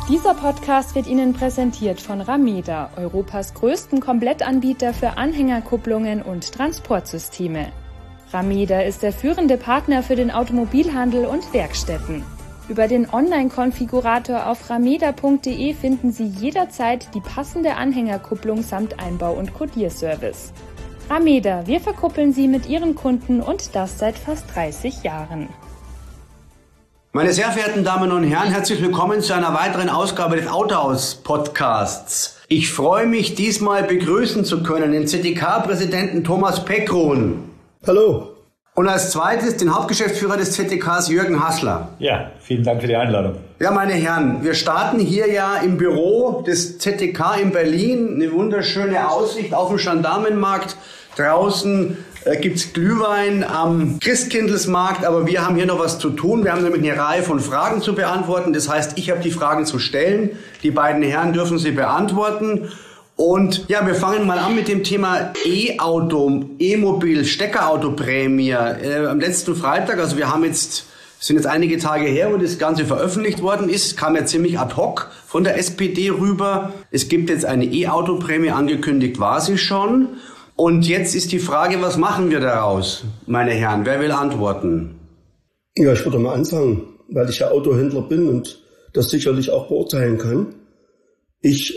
Dieser Podcast wird Ihnen präsentiert von Rameda, Europas größten Komplettanbieter für Anhängerkupplungen und Transportsysteme. Rameda ist der führende Partner für den Automobilhandel und Werkstätten. Über den Online-Konfigurator auf rameda.de finden Sie jederzeit die passende Anhängerkupplung samt Einbau- und Kodierservice. Rameda, wir verkuppeln Sie mit Ihren Kunden und das seit fast 30 Jahren. Meine sehr verehrten Damen und Herren, herzlich willkommen zu einer weiteren Ausgabe des Autohaus-Podcasts. Ich freue mich, diesmal begrüßen zu können den ZDK-Präsidenten Thomas Peckrun. Hallo. Und als zweites den Hauptgeschäftsführer des ZDKs, Jürgen Hassler. Ja, vielen Dank für die Einladung. Ja, meine Herren, wir starten hier ja im Büro des ZDK in Berlin. Eine wunderschöne Aussicht auf den Gendarmenmarkt. Draußen gibt's Glühwein am Christkindlesmarkt, aber wir haben hier noch was zu tun. Wir haben nämlich eine Reihe von Fragen zu beantworten. Das heißt, ich habe die Fragen zu stellen. Die beiden Herren dürfen sie beantworten. Und ja, wir fangen mal an mit dem Thema E-Auto, E-Mobil, Steckerauto-Prämie. Am letzten Freitag, also sind jetzt einige Tage her, wo das Ganze veröffentlicht worden ist, kam ja ziemlich ad hoc von der SPD rüber. Es gibt jetzt eine E-Auto-Prämie, angekündigt war sie schon. Und jetzt ist die Frage, was machen wir daraus, meine Herren? Wer will antworten? Ja, ich würde mal anfangen, weil ich ja Autohändler bin und das sicherlich auch beurteilen kann. Ich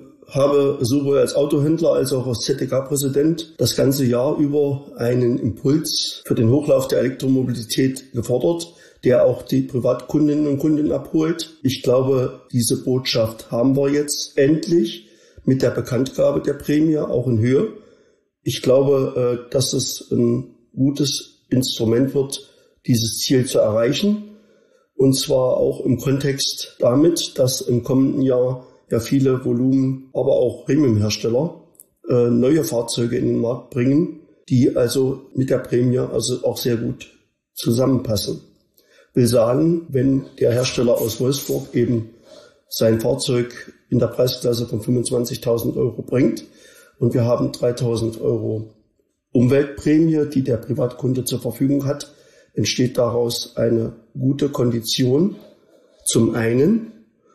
habe sowohl als Autohändler als auch als ZDK-Präsident das ganze Jahr über einen Impuls für den Hochlauf der Elektromobilität gefordert, der auch die Privatkundinnen und Kunden abholt. Ich glaube, diese Botschaft haben wir jetzt endlich mit der Bekanntgabe der Prämie auch in Höhe. Ich glaube, dass es ein gutes Instrument wird, dieses Ziel zu erreichen. Und zwar auch im Kontext damit, dass im kommenden Jahr ja viele Volumen, aber auch Premium-Hersteller neue Fahrzeuge in den Markt bringen, die also mit der Prämie also auch sehr gut zusammenpassen. Will sagen, wenn der Hersteller aus Wolfsburg eben sein Fahrzeug in der Preisklasse von 25.000 Euro bringt, und wir haben 3.000 Euro Umweltprämie, die der Privatkunde zur Verfügung hat, entsteht daraus eine gute Kondition zum einen.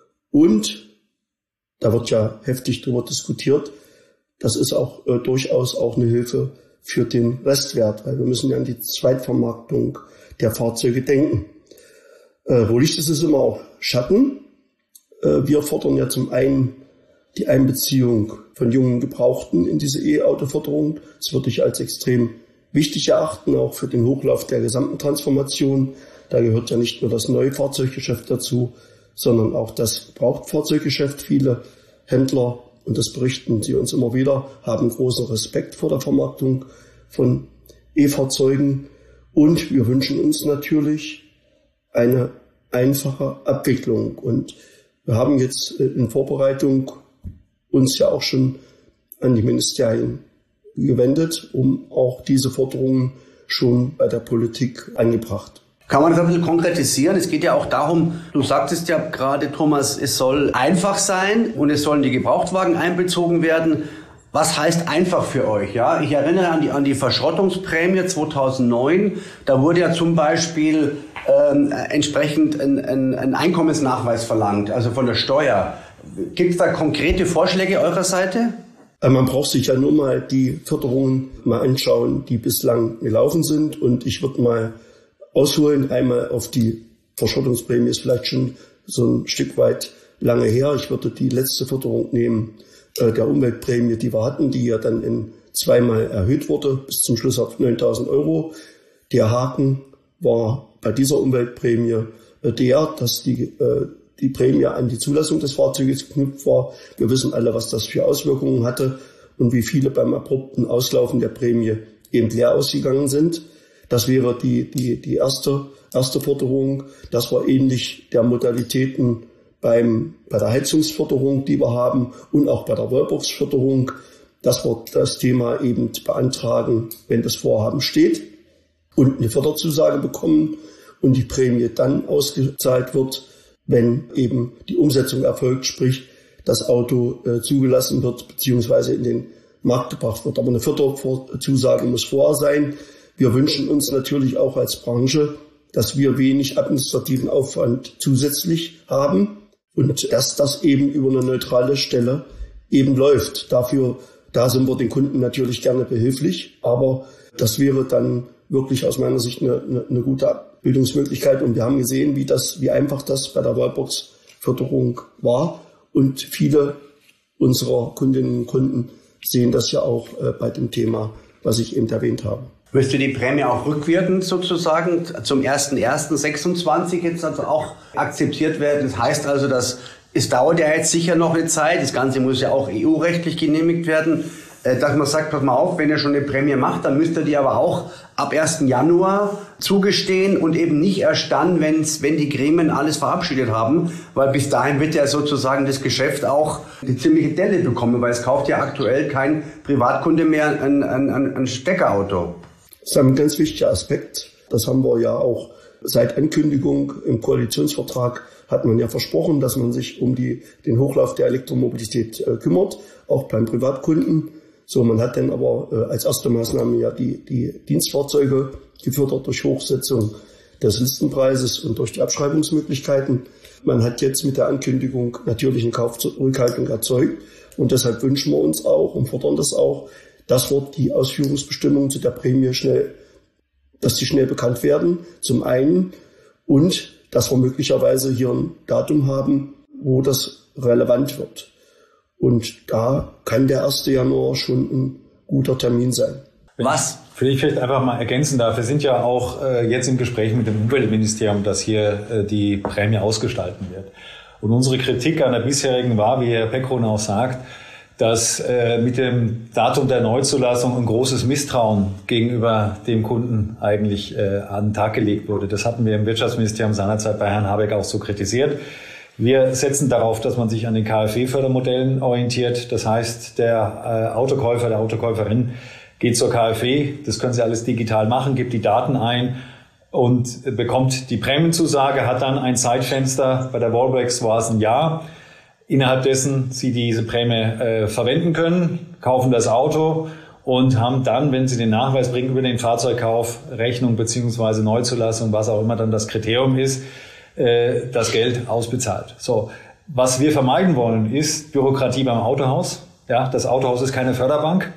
Und da wird ja heftig darüber diskutiert, das ist auch durchaus auch eine Hilfe für den Restwert, weil wir müssen ja an die Zweitvermarktung der Fahrzeuge denken. Wo Licht ist, ist immer auch Schatten. Wir fordern ja zum einen die Einbeziehung von jungen Gebrauchten in diese E-Auto-Förderung. Das würde ich als extrem wichtig erachten, auch für den Hochlauf der gesamten Transformation. Da gehört ja nicht nur das neue Fahrzeuggeschäft dazu, sondern auch das Gebrauchtfahrzeuggeschäft. Viele Händler, und das berichten sie uns immer wieder, haben großen Respekt vor der Vermarktung von E-Fahrzeugen. Und wir wünschen uns natürlich eine einfache Abwicklung. Und wir haben jetzt in Vorbereitung uns ja auch schon an die Ministerien gewendet, um auch diese Forderungen schon bei der Politik angebracht. Kann man das ein bisschen konkretisieren? Es geht ja auch darum, du sagtest ja gerade, Thomas, es soll einfach sein und es sollen die Gebrauchtwagen einbezogen werden. Was heißt einfach für euch? Ja, ich erinnere an die Verschrottungsprämie 2009. Da wurde ja zum Beispiel entsprechend ein Einkommensnachweis verlangt, also von der Steuer. Gibt es da konkrete Vorschläge eurer Seite? Man braucht sich ja nur mal die Förderungen mal anschauen, die bislang gelaufen sind. Und ich würde mal ausholen, einmal auf die Verschrottungsprämie, ist vielleicht schon so ein Stück weit lange her. Ich würde die letzte Förderung nehmen, der Umweltprämie, die wir hatten, die ja dann zweimal erhöht wurde, bis zum Schluss auf 9.000 Euro. Der Haken war bei dieser Umweltprämie dass die Prämie an die Zulassung des Fahrzeuges geknüpft war. Wir wissen alle, was das für Auswirkungen hatte und wie viele beim abrupten Auslaufen der Prämie eben leer ausgegangen sind. Das wäre die erste Forderung. Das war ähnlich der Modalitäten bei der Heizungsförderung, die wir haben, und auch bei der Wallbox-Förderung. Das wird das Thema eben beantragen, wenn das Vorhaben steht und eine Förderzusage bekommen und die Prämie dann ausgezahlt wird, wenn eben die Umsetzung erfolgt, sprich das Auto zugelassen wird bzw. in den Markt gebracht wird. Aber eine Förderzusage muss vorher sein. Wir wünschen uns natürlich auch als Branche, dass wir wenig administrativen Aufwand zusätzlich haben. und dass das eben über eine neutrale Stelle eben läuft. Da sind wir den Kunden natürlich gerne behilflich, aber das wäre dann wirklich aus meiner Sicht eine gute Abbildungsmöglichkeit. Und wir haben gesehen, wie einfach das bei der Wallbox-Förderung war. Und viele unserer Kundinnen und Kunden sehen das ja auch bei dem Thema, was ich eben erwähnt habe. Müsste die Prämie auch rückwirkend sozusagen zum 01.01.26 jetzt also auch akzeptiert werden? Das heißt also, es dauert ja jetzt sicher noch eine Zeit. Das Ganze muss ja auch EU-rechtlich genehmigt werden. Dass man sagt, pass mal auf, wenn ihr schon eine Prämie macht, dann müsst ihr die aber auch ab 1. Januar zugestehen und eben nicht erst dann, wenn die Gremien alles verabschiedet haben, weil bis dahin wird ja sozusagen das Geschäft auch eine ziemliche Delle bekommen, weil es kauft ja aktuell kein Privatkunde mehr ein Steckerauto. Das ist ein ganz wichtiger Aspekt. Das haben wir ja auch seit Ankündigung im Koalitionsvertrag hat man ja versprochen, dass man sich um den Hochlauf der Elektromobilität kümmert, auch beim Privatkunden. So, man hat dann aber als erste Maßnahme ja die Dienstfahrzeuge gefördert durch Hochsetzung des Listenpreises und durch die Abschreibungsmöglichkeiten. Man hat jetzt mit der Ankündigung natürlich eine Kaufrückhaltung erzeugt und deshalb wünschen wir uns auch und fordern das auch, dass die Ausführungsbestimmungen zu der Prämie schnell bekannt werden, zum einen, und dass wir möglicherweise hier ein Datum haben, wo das relevant wird. Und da kann der 1. Januar schon ein guter Termin sein. Was? Will ich vielleicht einfach mal ergänzen darf. Wir sind ja auch jetzt im Gespräch mit dem Umweltministerium, dass hier die Prämie ausgestalten wird. Und unsere Kritik an der bisherigen war, wie Herr Pekron auch sagt, dass mit dem Datum der Neuzulassung ein großes Misstrauen gegenüber dem Kunden eigentlich an den Tag gelegt wurde. Das hatten wir im Wirtschaftsministerium seinerzeit bei Herrn Habeck auch so kritisiert. Wir setzen darauf, dass man sich an den KfW-Fördermodellen orientiert. Das heißt, der Autokäufer, der Autokäuferin geht zur KfW. Das können Sie alles digital machen, gibt die Daten ein und bekommt die Prämienzusage, hat dann ein Zeitfenster. Bei der Wallbox war es ein Jahr, innerhalb dessen Sie diese Prämie verwenden können, kaufen das Auto und haben dann, wenn Sie den Nachweis bringen über den Fahrzeugkauf, Rechnung beziehungsweise Neuzulassung, was auch immer dann das Kriterium ist, das Geld ausbezahlt. So, was wir vermeiden wollen, ist Bürokratie beim Autohaus. Ja, das Autohaus ist keine Förderbank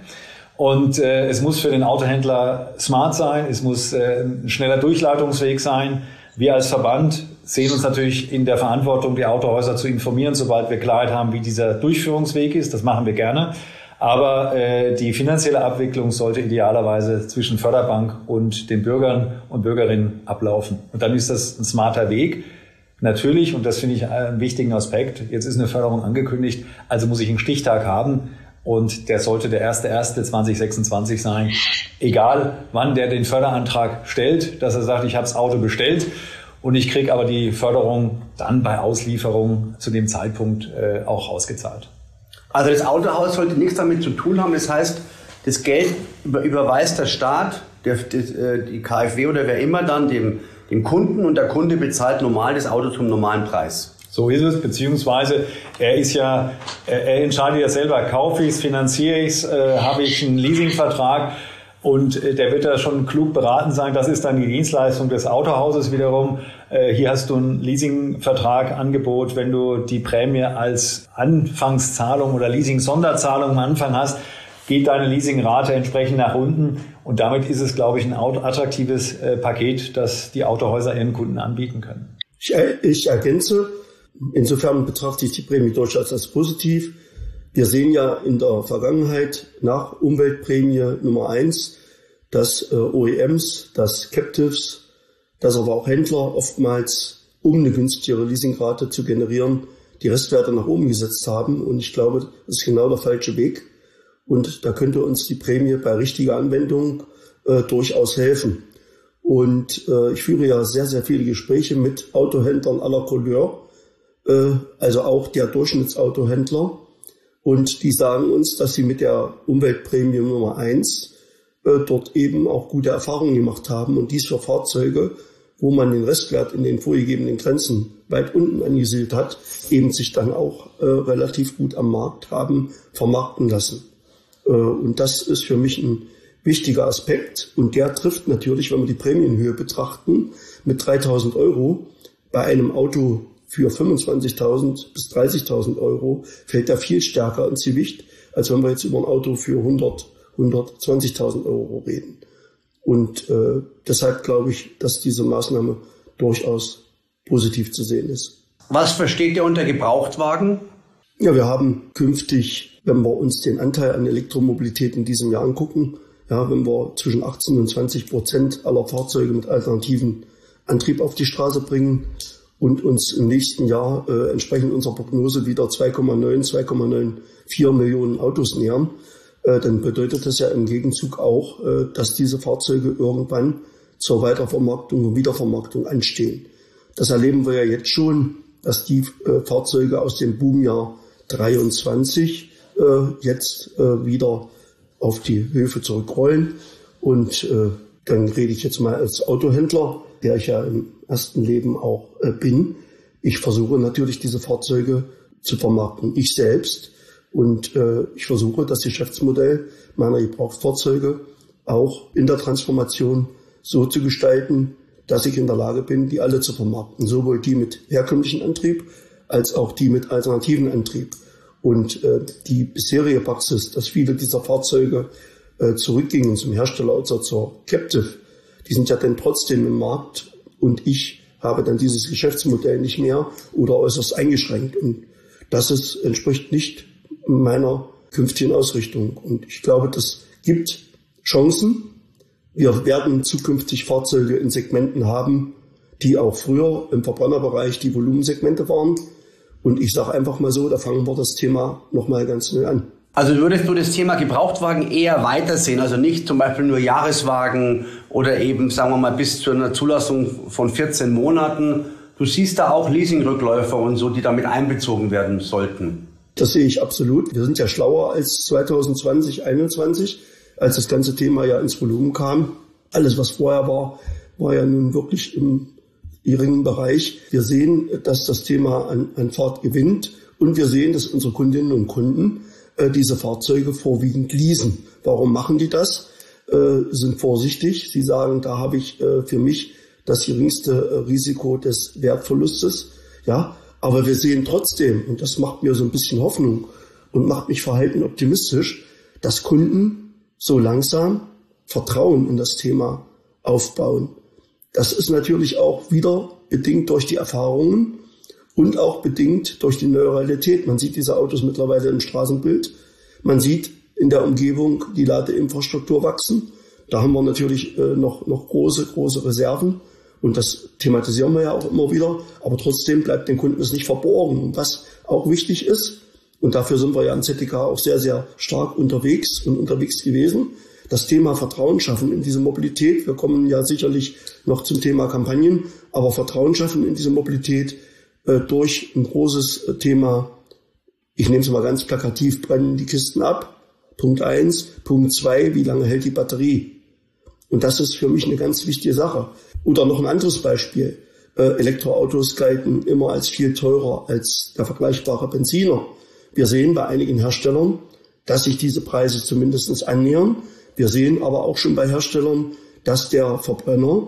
und es muss für den Autohändler smart sein, es muss ein schneller Durchleitungsweg sein. Wir als Verband sehen uns natürlich in der Verantwortung, die Autohäuser zu informieren, sobald wir Klarheit haben, wie dieser Durchführungsweg ist. Das machen wir gerne. Aber die finanzielle Abwicklung sollte idealerweise zwischen Förderbank und den Bürgern und Bürgerinnen ablaufen. Und dann ist das ein smarter Weg. Natürlich, und das finde ich einen wichtigen Aspekt, jetzt ist eine Förderung angekündigt, also muss ich einen Stichtag haben. Und der sollte der 1.1.2026 sein. Egal, wann der den Förderantrag stellt, dass er sagt, ich habe das Auto bestellt und ich kriege aber die Förderung dann bei Auslieferung zu dem Zeitpunkt auch ausgezahlt. Also das Autohaus sollte nichts damit zu tun haben. Das heißt, das Geld überweist der Staat, die KfW oder wer immer dann dem Kunden und der Kunde bezahlt normal das Auto zum normalen Preis. So ist es, beziehungsweise er entscheidet ja selber, kaufe ich es, finanziere ich es, habe ich einen Leasingvertrag und der wird da schon klug beraten sein. Das ist dann die Dienstleistung des Autohauses wiederum. Hier hast du einen Leasingvertrag, Angebot, wenn du die Prämie als Anfangszahlung oder Leasing-Sonderzahlung am Anfang hast, geht deine Leasingrate entsprechend nach unten und damit ist es, glaube ich, ein attraktives Paket, das die Autohäuser ihren Kunden anbieten können. Ich ergänze, insofern betrachte ich die Prämie durchaus als positiv. Wir sehen ja in der Vergangenheit nach Umweltprämie Nummer 1, dass OEMs, dass Captives, dass aber auch Händler oftmals, um eine günstigere Leasingrate zu generieren, die Restwerte nach oben gesetzt haben. Und ich glaube, das ist genau der falsche Weg. Und da könnte uns die Prämie bei richtiger Anwendung durchaus helfen. Und ich führe ja sehr, sehr viele Gespräche mit Autohändlern aller Couleur, also auch der Durchschnittsautohändler. Und die sagen uns, dass sie mit der Umweltprämie Nummer 1 dort eben auch gute Erfahrungen gemacht haben. Und dies für Fahrzeuge, wo man den Restwert in den vorgegebenen Grenzen weit unten angesiedelt hat, eben sich dann auch relativ gut am Markt haben vermarkten lassen. Und das ist für mich ein wichtiger Aspekt. Und der trifft natürlich, wenn wir die Prämienhöhe betrachten, mit 3.000 € bei einem Auto für 25.000 bis 30.000 Euro fällt da viel stärker ins Gewicht, als wenn wir jetzt über ein Auto für 120.000 Euro reden. Und deshalb glaube ich, dass diese Maßnahme durchaus positiv zu sehen ist. Was versteht ihr unter Gebrauchtwagen? Ja, wir haben künftig, wenn wir uns den Anteil an Elektromobilität in diesem Jahr angucken, ja, wenn wir zwischen 18 und 20% aller Fahrzeuge mit alternativen Antrieb auf die Straße bringen und uns im nächsten Jahr entsprechend unserer Prognose wieder 2,94 Millionen Autos nähern, dann bedeutet das ja im Gegenzug auch, dass diese Fahrzeuge irgendwann zur Weitervermarktung und Wiedervermarktung anstehen. Das erleben wir ja jetzt schon, dass die Fahrzeuge aus dem Boomjahr 23 jetzt wieder auf die Höfe zurückrollen. Und dann rede ich jetzt mal als Autohändler, der ich ja im ersten Leben auch bin. Ich versuche natürlich, diese Fahrzeuge zu vermarkten, ich selbst. Und ich versuche, das Geschäftsmodell meiner Gebrauchtfahrzeuge auch in der Transformation so zu gestalten, dass ich in der Lage bin, die alle zu vermarkten. Sowohl die mit herkömmlichem Antrieb als auch die mit alternativen Antrieb. Und die bisherige Praxis, dass viele dieser Fahrzeuge zurückgingen zum Hersteller oder zur Captive, die sind ja dann trotzdem im Markt und ich habe dann dieses Geschäftsmodell nicht mehr oder äußerst eingeschränkt. Und das entspricht nicht meiner künftigen Ausrichtung. Und ich glaube, das gibt Chancen. Wir werden zukünftig Fahrzeuge in Segmenten haben, die auch früher im Verbrennerbereich die Volumensegmente waren. Und ich sage einfach mal so, da fangen wir das Thema nochmal ganz neu an. Also würdest du das Thema Gebrauchtwagen eher weitersehen, also nicht zum Beispiel nur Jahreswagen oder eben, sagen wir mal, bis zu einer Zulassung von 14 Monaten. Du siehst da auch Leasingrückläufer und so, die damit einbezogen werden sollten. Das sehe ich absolut. Wir sind ja schlauer als 2020, 2021, als das ganze Thema ja ins Volumen kam. Alles, was vorher war, war ja nun wirklich im geringen Bereich. Wir sehen, dass das Thema an Fahrt gewinnt und wir sehen, dass unsere Kundinnen und Kunden diese Fahrzeuge vorwiegend leasen. Warum machen die das? Sind vorsichtig. Sie sagen, da habe ich für mich das geringste Risiko des Wertverlustes. Ja, aber wir sehen trotzdem, und das macht mir so ein bisschen Hoffnung und macht mich verhalten optimistisch, dass Kunden so langsam Vertrauen in das Thema aufbauen. Das ist natürlich auch wieder bedingt durch die Erfahrungen und auch bedingt durch die neue Realität. Man sieht diese Autos mittlerweile im Straßenbild. Man sieht in der Umgebung die Ladeinfrastruktur wachsen. Da haben wir natürlich noch große Reserven. Und das thematisieren wir ja auch immer wieder. Aber trotzdem bleibt den Kunden es nicht verborgen. Und was auch wichtig ist, und dafür sind wir ja im ZDK auch sehr, sehr stark unterwegs gewesen, das Thema Vertrauen schaffen in diese Mobilität. Wir kommen ja sicherlich noch zum Thema Kampagnen, aber Vertrauen schaffen in diese Mobilität durch ein großes Thema, ich nehme es mal ganz plakativ, brennen die Kisten ab. Punkt 1. Punkt 2, wie lange hält die Batterie? Und das ist für mich eine ganz wichtige Sache. Oder noch ein anderes Beispiel. Elektroautos galten immer als viel teurer als der vergleichbare Benziner. Wir sehen bei einigen Herstellern, dass sich diese Preise zumindest annähern. Wir sehen aber auch schon bei Herstellern, dass der Verbrenner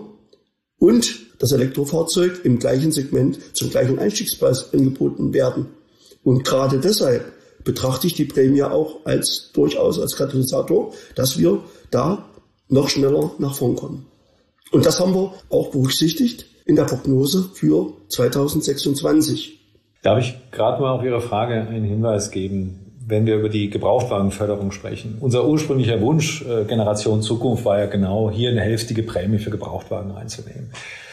und das Elektrofahrzeug im gleichen Segment zum gleichen Einstiegspreis angeboten werden. Und gerade deshalb betrachte ich die Prämie auch durchaus als Katalysator, dass wir da noch schneller nach vorn kommen. Und das haben wir auch berücksichtigt in der Prognose für 2026. Darf ich gerade mal auf Ihre Frage einen Hinweis geben, wenn wir über die Gebrauchtwagenförderung sprechen? Unser ursprünglicher Wunsch, Generation Zukunft, war ja genau, hier eine hälftige Prämie für Gebrauchtwagen einzunehmen.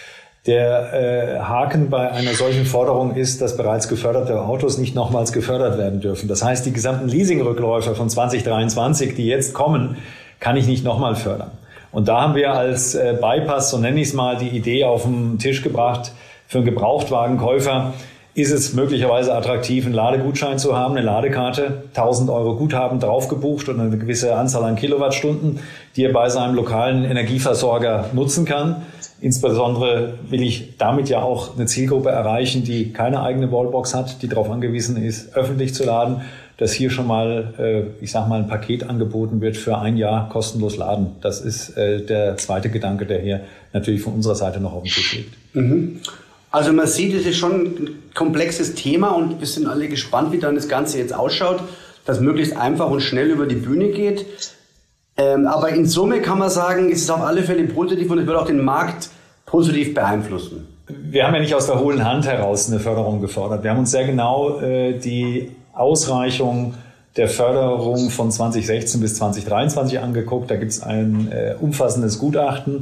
Der Haken bei einer solchen Forderung ist, dass bereits geförderte Autos nicht nochmals gefördert werden dürfen. Das heißt, die gesamten Leasingrückläufer von 2023, die jetzt kommen, kann ich nicht nochmal fördern. Und da haben wir als Bypass, so nenne ich es mal, die Idee auf den Tisch gebracht, für einen Gebrauchtwagenkäufer ist es möglicherweise attraktiv, einen Ladegutschein zu haben, eine Ladekarte, 1.000 Euro Guthaben draufgebucht und eine gewisse Anzahl an Kilowattstunden, die er bei seinem lokalen Energieversorger nutzen kann. Insbesondere will ich damit ja auch eine Zielgruppe erreichen, die keine eigene Wallbox hat, die darauf angewiesen ist, öffentlich zu laden, dass hier schon mal, ein Paket angeboten wird für ein Jahr kostenlos laden. Das ist der zweite Gedanke, der hier natürlich von unserer Seite noch auf dem Tisch liegt. Mhm. Also man sieht, es ist schon ein komplexes Thema und wir sind alle gespannt, wie dann das Ganze jetzt ausschaut, dass möglichst einfach und schnell über die Bühne geht. Aber in Summe kann man sagen, es ist auf alle Fälle positiv und es wird auch den Markt positiv beeinflussen. Wir haben ja nicht aus der hohlen Hand heraus eine Förderung gefordert. Wir haben uns sehr genau die Ausreichung der Förderung von 2016 bis 2023 angeguckt. Da gibt es ein umfassendes Gutachten.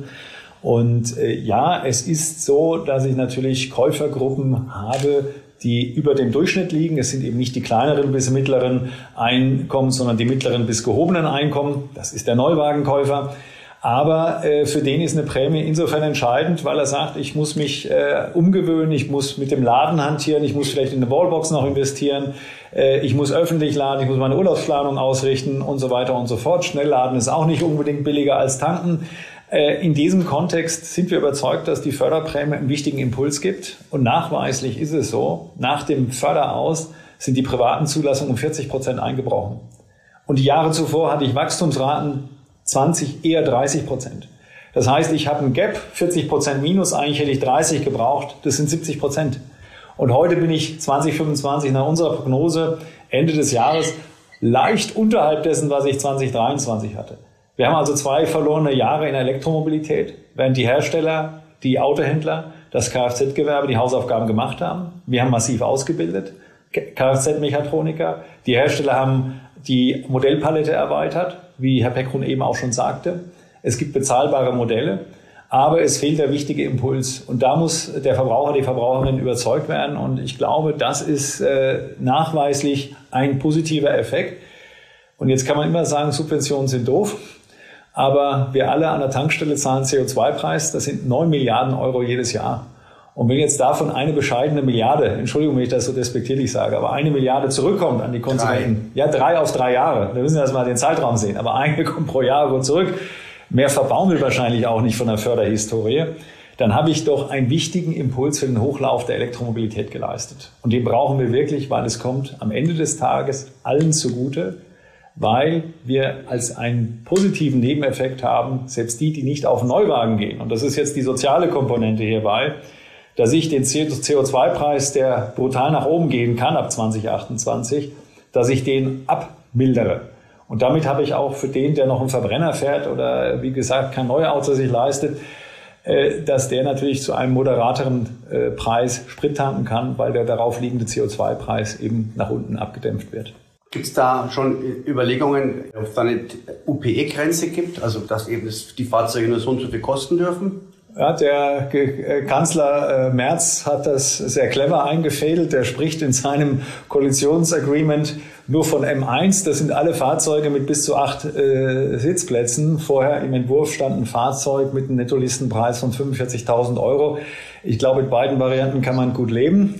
Und ja, es ist so, dass ich natürlich Käufergruppen habe, die über dem Durchschnitt liegen. Es sind eben nicht die kleineren bis mittleren Einkommen, sondern die mittleren bis gehobenen Einkommen. Das ist der Neuwagenkäufer. Aber für den ist eine Prämie insofern entscheidend, weil er sagt, ich muss mich umgewöhnen, ich muss mit dem Laden hantieren, ich muss vielleicht in eine Wallbox noch investieren, ich muss öffentlich laden, ich muss meine Urlaubsplanung ausrichten und so weiter und so fort. Schnellladen ist auch nicht unbedingt billiger als tanken. In diesem Kontext sind wir überzeugt, dass die Förderprämie einen wichtigen Impuls gibt. Und nachweislich ist es so, nach dem Förderaus sind die privaten Zulassungen um 40% eingebrochen. Und die Jahre zuvor hatte ich Wachstumsraten 20, eher 30%. Das heißt, ich habe ein Gap, 40% minus, eigentlich hätte ich 30 gebraucht, das sind 70%. Und heute bin ich 2025 nach unserer Prognose Ende des Jahres leicht unterhalb dessen, was ich 2023 hatte. Wir haben also 2 verlorene Jahre in der Elektromobilität, während die Hersteller, die Autohändler, das Kfz-Gewerbe die Hausaufgaben gemacht haben. Wir haben massiv ausgebildet, Kfz-Mechatroniker. Die Hersteller haben die Modellpalette erweitert, wie Herr Peckrun eben auch schon sagte. Es gibt bezahlbare Modelle, aber es fehlt der wichtige Impuls. Und da muss der Verbraucher, die Verbraucherin überzeugt werden. Und ich glaube, das ist nachweislich ein positiver Effekt. Und jetzt kann man immer sagen, Subventionen sind doof. Aber wir alle an der Tankstelle zahlen CO2-Preis. Das sind 9 Milliarden Euro jedes Jahr. Und wenn jetzt davon eine bescheidene Milliarde, Entschuldigung, wenn ich das so despektierlich sage, aber 1 Milliarde zurückkommt an die Konsumenten. 3. Ja, 3 auf 3 Jahre. Wir müssen erst mal den Zeitraum sehen. Aber eine kommt pro Jahr zurück. Mehr verbauen wir wahrscheinlich auch nicht von der Förderhistorie. Dann habe ich doch einen wichtigen Impuls für den Hochlauf der Elektromobilität geleistet. Und den brauchen wir wirklich, weil es kommt am Ende des Tages allen zugute, weil wir als einen positiven Nebeneffekt haben, selbst die nicht auf Neuwagen gehen. Und das ist jetzt die soziale Komponente hierbei, dass ich den CO2-Preis, der brutal nach oben gehen kann ab 2028, dass ich den abmildere. Und damit habe ich auch für den, der noch einen Verbrenner fährt oder wie gesagt kein Neuauto sich leistet, dass der natürlich zu einem moderateren Preis Sprit tanken kann, weil der darauf liegende CO2-Preis eben nach unten abgedämpft wird. Gibt es da schon Überlegungen, ob es da eine UPE-Grenze gibt, also dass eben die Fahrzeuge nur so und so viel kosten dürfen? Ja, der Kanzler Merz hat das sehr clever eingefädelt. Der spricht in seinem Koalitionsagreement nur von M1. Das sind alle Fahrzeuge mit bis zu 8 Sitzplätzen. Vorher im Entwurf stand ein Fahrzeug mit einem Nettolistenpreis von 45.000 Euro. Ich glaube, mit beiden Varianten kann man gut leben.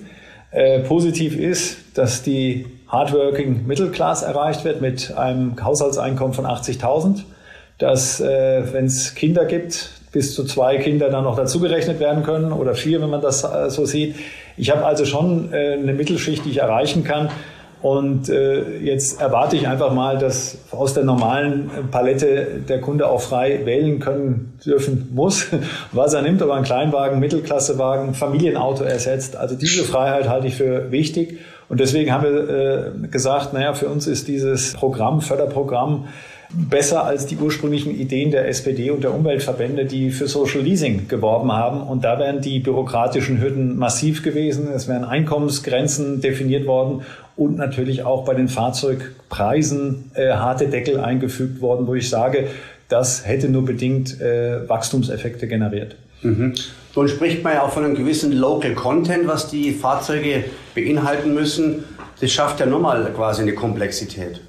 Positiv ist, dass die Hardworking Middle Class erreicht wird mit einem Haushaltseinkommen von 80.000. Dass, wenn es Kinder gibt, bis zu 2 Kinder dann noch dazugerechnet werden können oder 4, wenn man das so sieht. Ich habe also schon eine Mittelschicht, die ich erreichen kann. Und jetzt erwarte ich einfach mal, dass aus der normalen Palette der Kunde auch frei wählen können dürfen muss, was er nimmt, ob er einen Kleinwagen, Mittelklassewagen, Familienauto ersetzt. Also diese Freiheit halte ich für wichtig. Und deswegen haben wir gesagt, naja, für uns ist dieses Programm, Förderprogramm, besser als die ursprünglichen Ideen der SPD und der Umweltverbände, die für Social Leasing geworben haben. Und da wären die bürokratischen Hürden massiv gewesen. Es wären Einkommensgrenzen definiert worden und natürlich auch bei den Fahrzeugpreisen harte Deckel eingefügt worden, wo ich sage, das hätte nur bedingt Wachstumseffekte generiert. Mhm. Nun spricht man ja auch von einem gewissen Local Content, was die Fahrzeuge beinhalten müssen. Das schafft ja nochmal quasi eine Komplexität.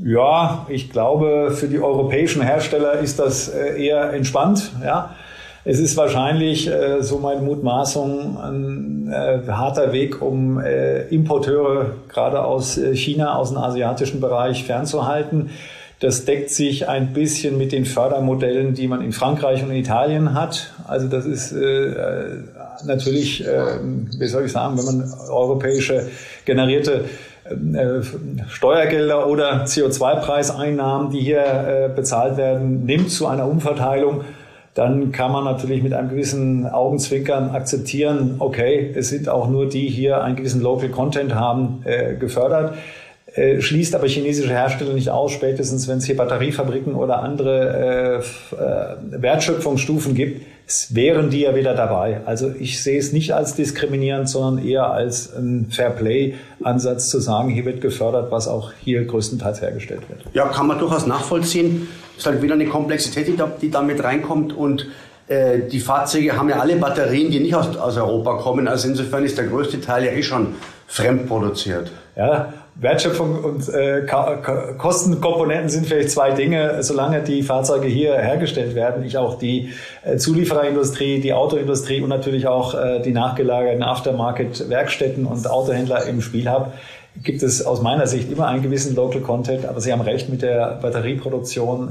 Ja, ich glaube, für die europäischen Hersteller ist das eher entspannt. Ja. Es ist wahrscheinlich, so meine Mutmaßung, ein harter Weg, um Importeure gerade aus China, aus dem asiatischen Bereich fernzuhalten. Das deckt sich ein bisschen mit den Fördermodellen, die man in Frankreich und in Italien hat. Also das ist natürlich, wie soll ich sagen, wenn man europäische generierte Steuergelder oder CO2-Preiseinnahmen, die hier bezahlt werden, nimmt zu einer Umverteilung, dann kann man natürlich mit einem gewissen Augenzwinkern akzeptieren, okay, es sind auch nur die hier einen gewissen Local Content haben, gefördert. Schließt aber chinesische Hersteller nicht aus, spätestens wenn es hier Batteriefabriken oder andere Wertschöpfungsstufen gibt, wären die ja wieder dabei. Also ich sehe es nicht als diskriminierend, sondern eher als ein Fair-Play-Ansatz zu sagen, hier wird gefördert, was auch hier größtenteils hergestellt wird. Ja, kann man durchaus nachvollziehen. Es ist halt wieder eine Komplexität, die da mit reinkommt und die Fahrzeuge haben ja alle Batterien, die nicht aus Europa kommen. Also insofern ist der größte Teil ja eh schon fremdproduziert. Ja, Wertschöpfung und Kostenkomponenten sind vielleicht zwei Dinge. Solange die Fahrzeuge hier hergestellt werden, ich auch die Zuliefererindustrie, die Autoindustrie und natürlich auch die nachgelagerten Aftermarket-Werkstätten und Autohändler im Spiel habe, gibt es aus meiner Sicht immer einen gewissen Local Content. Aber Sie haben recht, mit der Batterieproduktion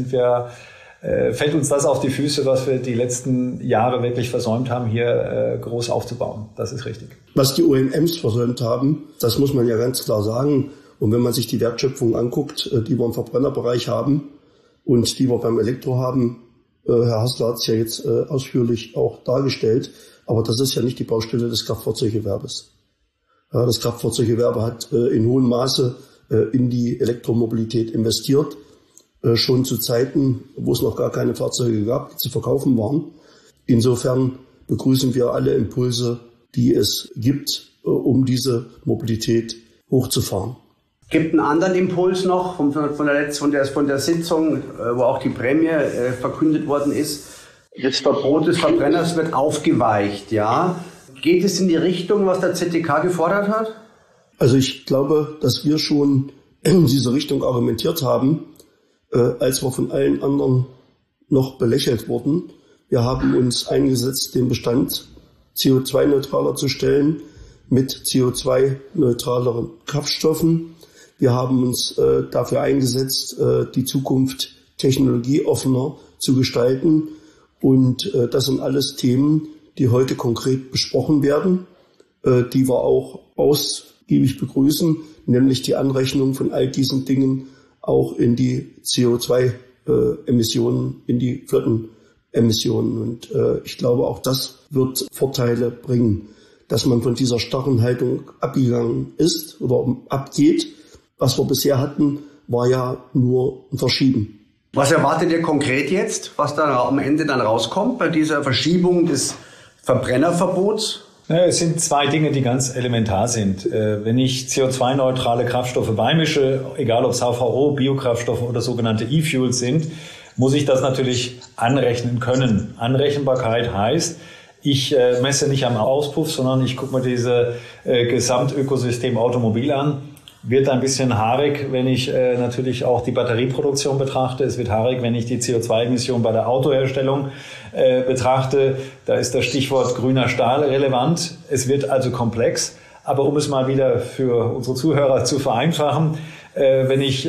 fällt uns das auf die Füße, was wir die letzten Jahre wirklich versäumt haben, hier groß aufzubauen. Das ist richtig. Was die OEMs versäumt haben, das muss man ja ganz klar sagen. Und wenn man sich die Wertschöpfung anguckt, die wir im Verbrennerbereich haben und die wir beim Elektro haben, Herr Hassler hat es ja jetzt ausführlich auch dargestellt, aber das ist ja nicht die Baustelle des Kraftfahrzeuggewerbes. Ja, das Kraftfahrzeuggewerbe hat in hohem Maße in die Elektromobilität investiert. Schon zu Zeiten, wo es noch gar keine Fahrzeuge gab, die zu verkaufen waren. Insofern begrüßen wir alle Impulse, die es gibt, um diese Mobilität hochzufahren. Gibt einen anderen Impuls noch von der Sitzung, wo auch die Prämie verkündet worden ist. Das Verbot des Verbrenners wird aufgeweicht, ja. Geht es in die Richtung, was der ZDK gefordert hat? Also ich glaube, dass wir schon in diese Richtung argumentiert haben, als wir von allen anderen noch belächelt wurden. Wir haben uns eingesetzt, den Bestand CO2-neutraler zu stellen mit CO2-neutraleren Kraftstoffen. Wir haben uns dafür eingesetzt, die Zukunft technologieoffener zu gestalten. Und das sind alles Themen, die heute konkret besprochen werden, die wir auch ausgiebig begrüßen, nämlich die Anrechnung von all diesen Dingen auch in die CO2-Emissionen, in die Flottenemissionen. Und ich glaube, auch das wird Vorteile bringen, dass man von dieser starren Haltung abgegangen ist oder abgeht. Was wir bisher hatten, war ja nur ein Verschieben. Was erwartet ihr konkret jetzt, was da am Ende dann rauskommt bei dieser Verschiebung des Verbrennerverbots? Ja, es sind zwei Dinge, die ganz elementar sind. Wenn ich CO2-neutrale Kraftstoffe beimische, egal ob es HVO, Biokraftstoffe oder sogenannte E-Fuels sind, muss ich das natürlich anrechnen können. Anrechenbarkeit heißt, ich messe nicht am Auspuff, sondern ich gucke mir diese Gesamtökosystem Automobil an. Wird ein bisschen haarig, wenn ich natürlich auch die Batterieproduktion betrachte. Es wird haarig, wenn ich die CO2-Emission bei der Autoherstellung betrachte. Da ist das Stichwort grüner Stahl relevant. Es wird also komplex. Aber um es mal wieder für unsere Zuhörer zu vereinfachen, wenn ich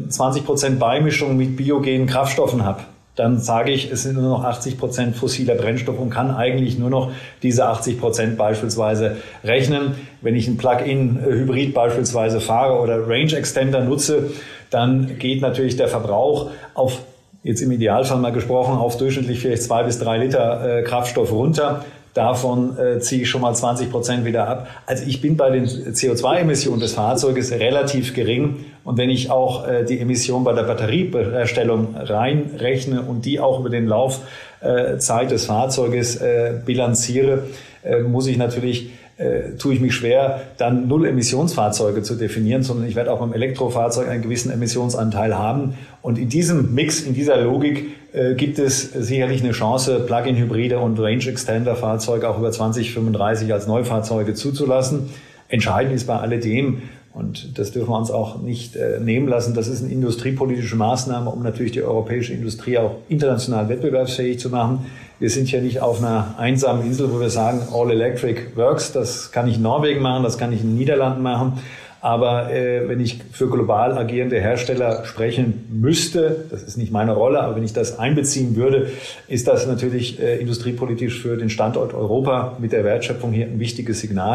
20% Beimischung mit biogenen Kraftstoffen habe, dann sage ich, es sind nur noch 80% fossiler Brennstoff und kann eigentlich nur noch diese 80% beispielsweise rechnen. Wenn ich ein Plug-in-Hybrid beispielsweise fahre oder Range Extender nutze, dann geht natürlich der Verbrauch auf, jetzt im Idealfall mal gesprochen, auf durchschnittlich vielleicht 2 bis 3 Liter Kraftstoff runter. Davon ziehe ich schon mal 20% wieder ab. Also ich bin bei den CO2-Emissionen des Fahrzeuges relativ gering. Und wenn ich auch die Emission bei der Batterieherstellung reinrechne und die auch über den Laufzeit des Fahrzeuges bilanziere, muss ich natürlich, tue ich mich schwer, dann Null-Emissionsfahrzeuge zu definieren, sondern ich werde auch beim Elektrofahrzeug einen gewissen Emissionsanteil haben. Und in diesem Mix, in dieser Logik gibt es sicherlich eine Chance, Plug-in-Hybride und Range-Extender-Fahrzeuge auch über 2035 als Neufahrzeuge zuzulassen. Entscheidend ist bei alledem, und das dürfen wir uns auch nicht nehmen lassen, das ist eine industriepolitische Maßnahme, um natürlich die europäische Industrie auch international wettbewerbsfähig zu machen. Wir sind ja nicht auf einer einsamen Insel, wo wir sagen, all electric works. Das kann ich in Norwegen machen, das kann ich in den Niederlanden machen. Aber wenn ich für global agierende Hersteller sprechen müsste, das ist nicht meine Rolle, aber wenn ich das einbeziehen würde, ist das natürlich industriepolitisch für den Standort Europa mit der Wertschöpfung hier ein wichtiges Signal.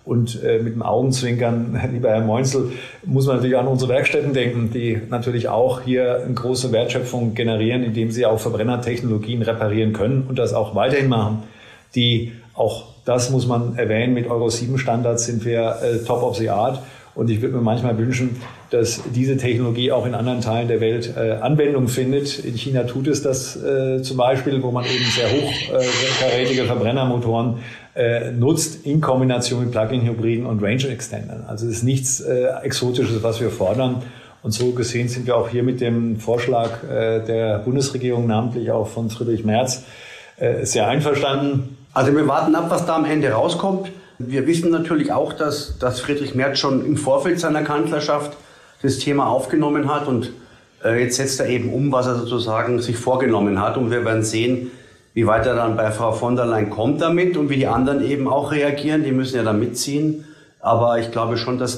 Und mit dem Augenzwinkern, lieber Herr Meunzel, muss man natürlich an unsere Werkstätten denken, die natürlich auch hier eine große Wertschöpfung generieren, indem sie auch Verbrennertechnologien reparieren können und das auch weiterhin machen. Die auch, das muss man erwähnen, mit Euro 7 Standards sind wir top of the art. Und ich würde mir manchmal wünschen, dass diese Technologie auch in anderen Teilen der Welt Anwendung findet. In China tut es das zum Beispiel, wo man eben sehr hochkarätige Verbrennermotoren nutzt in Kombination mit Plug-in-Hybriden und Range-Extendern. Also es ist nichts Exotisches, was wir fordern. Und so gesehen sind wir auch hier mit dem Vorschlag der Bundesregierung, namentlich auch von Friedrich Merz, sehr einverstanden. Also wir warten ab, was da am Ende rauskommt. Wir wissen natürlich auch, dass Friedrich Merz schon im Vorfeld seiner Kanzlerschaft das Thema aufgenommen hat und jetzt setzt er eben um, was er sozusagen sich vorgenommen hat. Und wir werden sehen, wie weit er dann bei Frau von der Leyen kommt damit und wie die anderen eben auch reagieren. Die müssen ja da mitziehen. Aber ich glaube schon, dass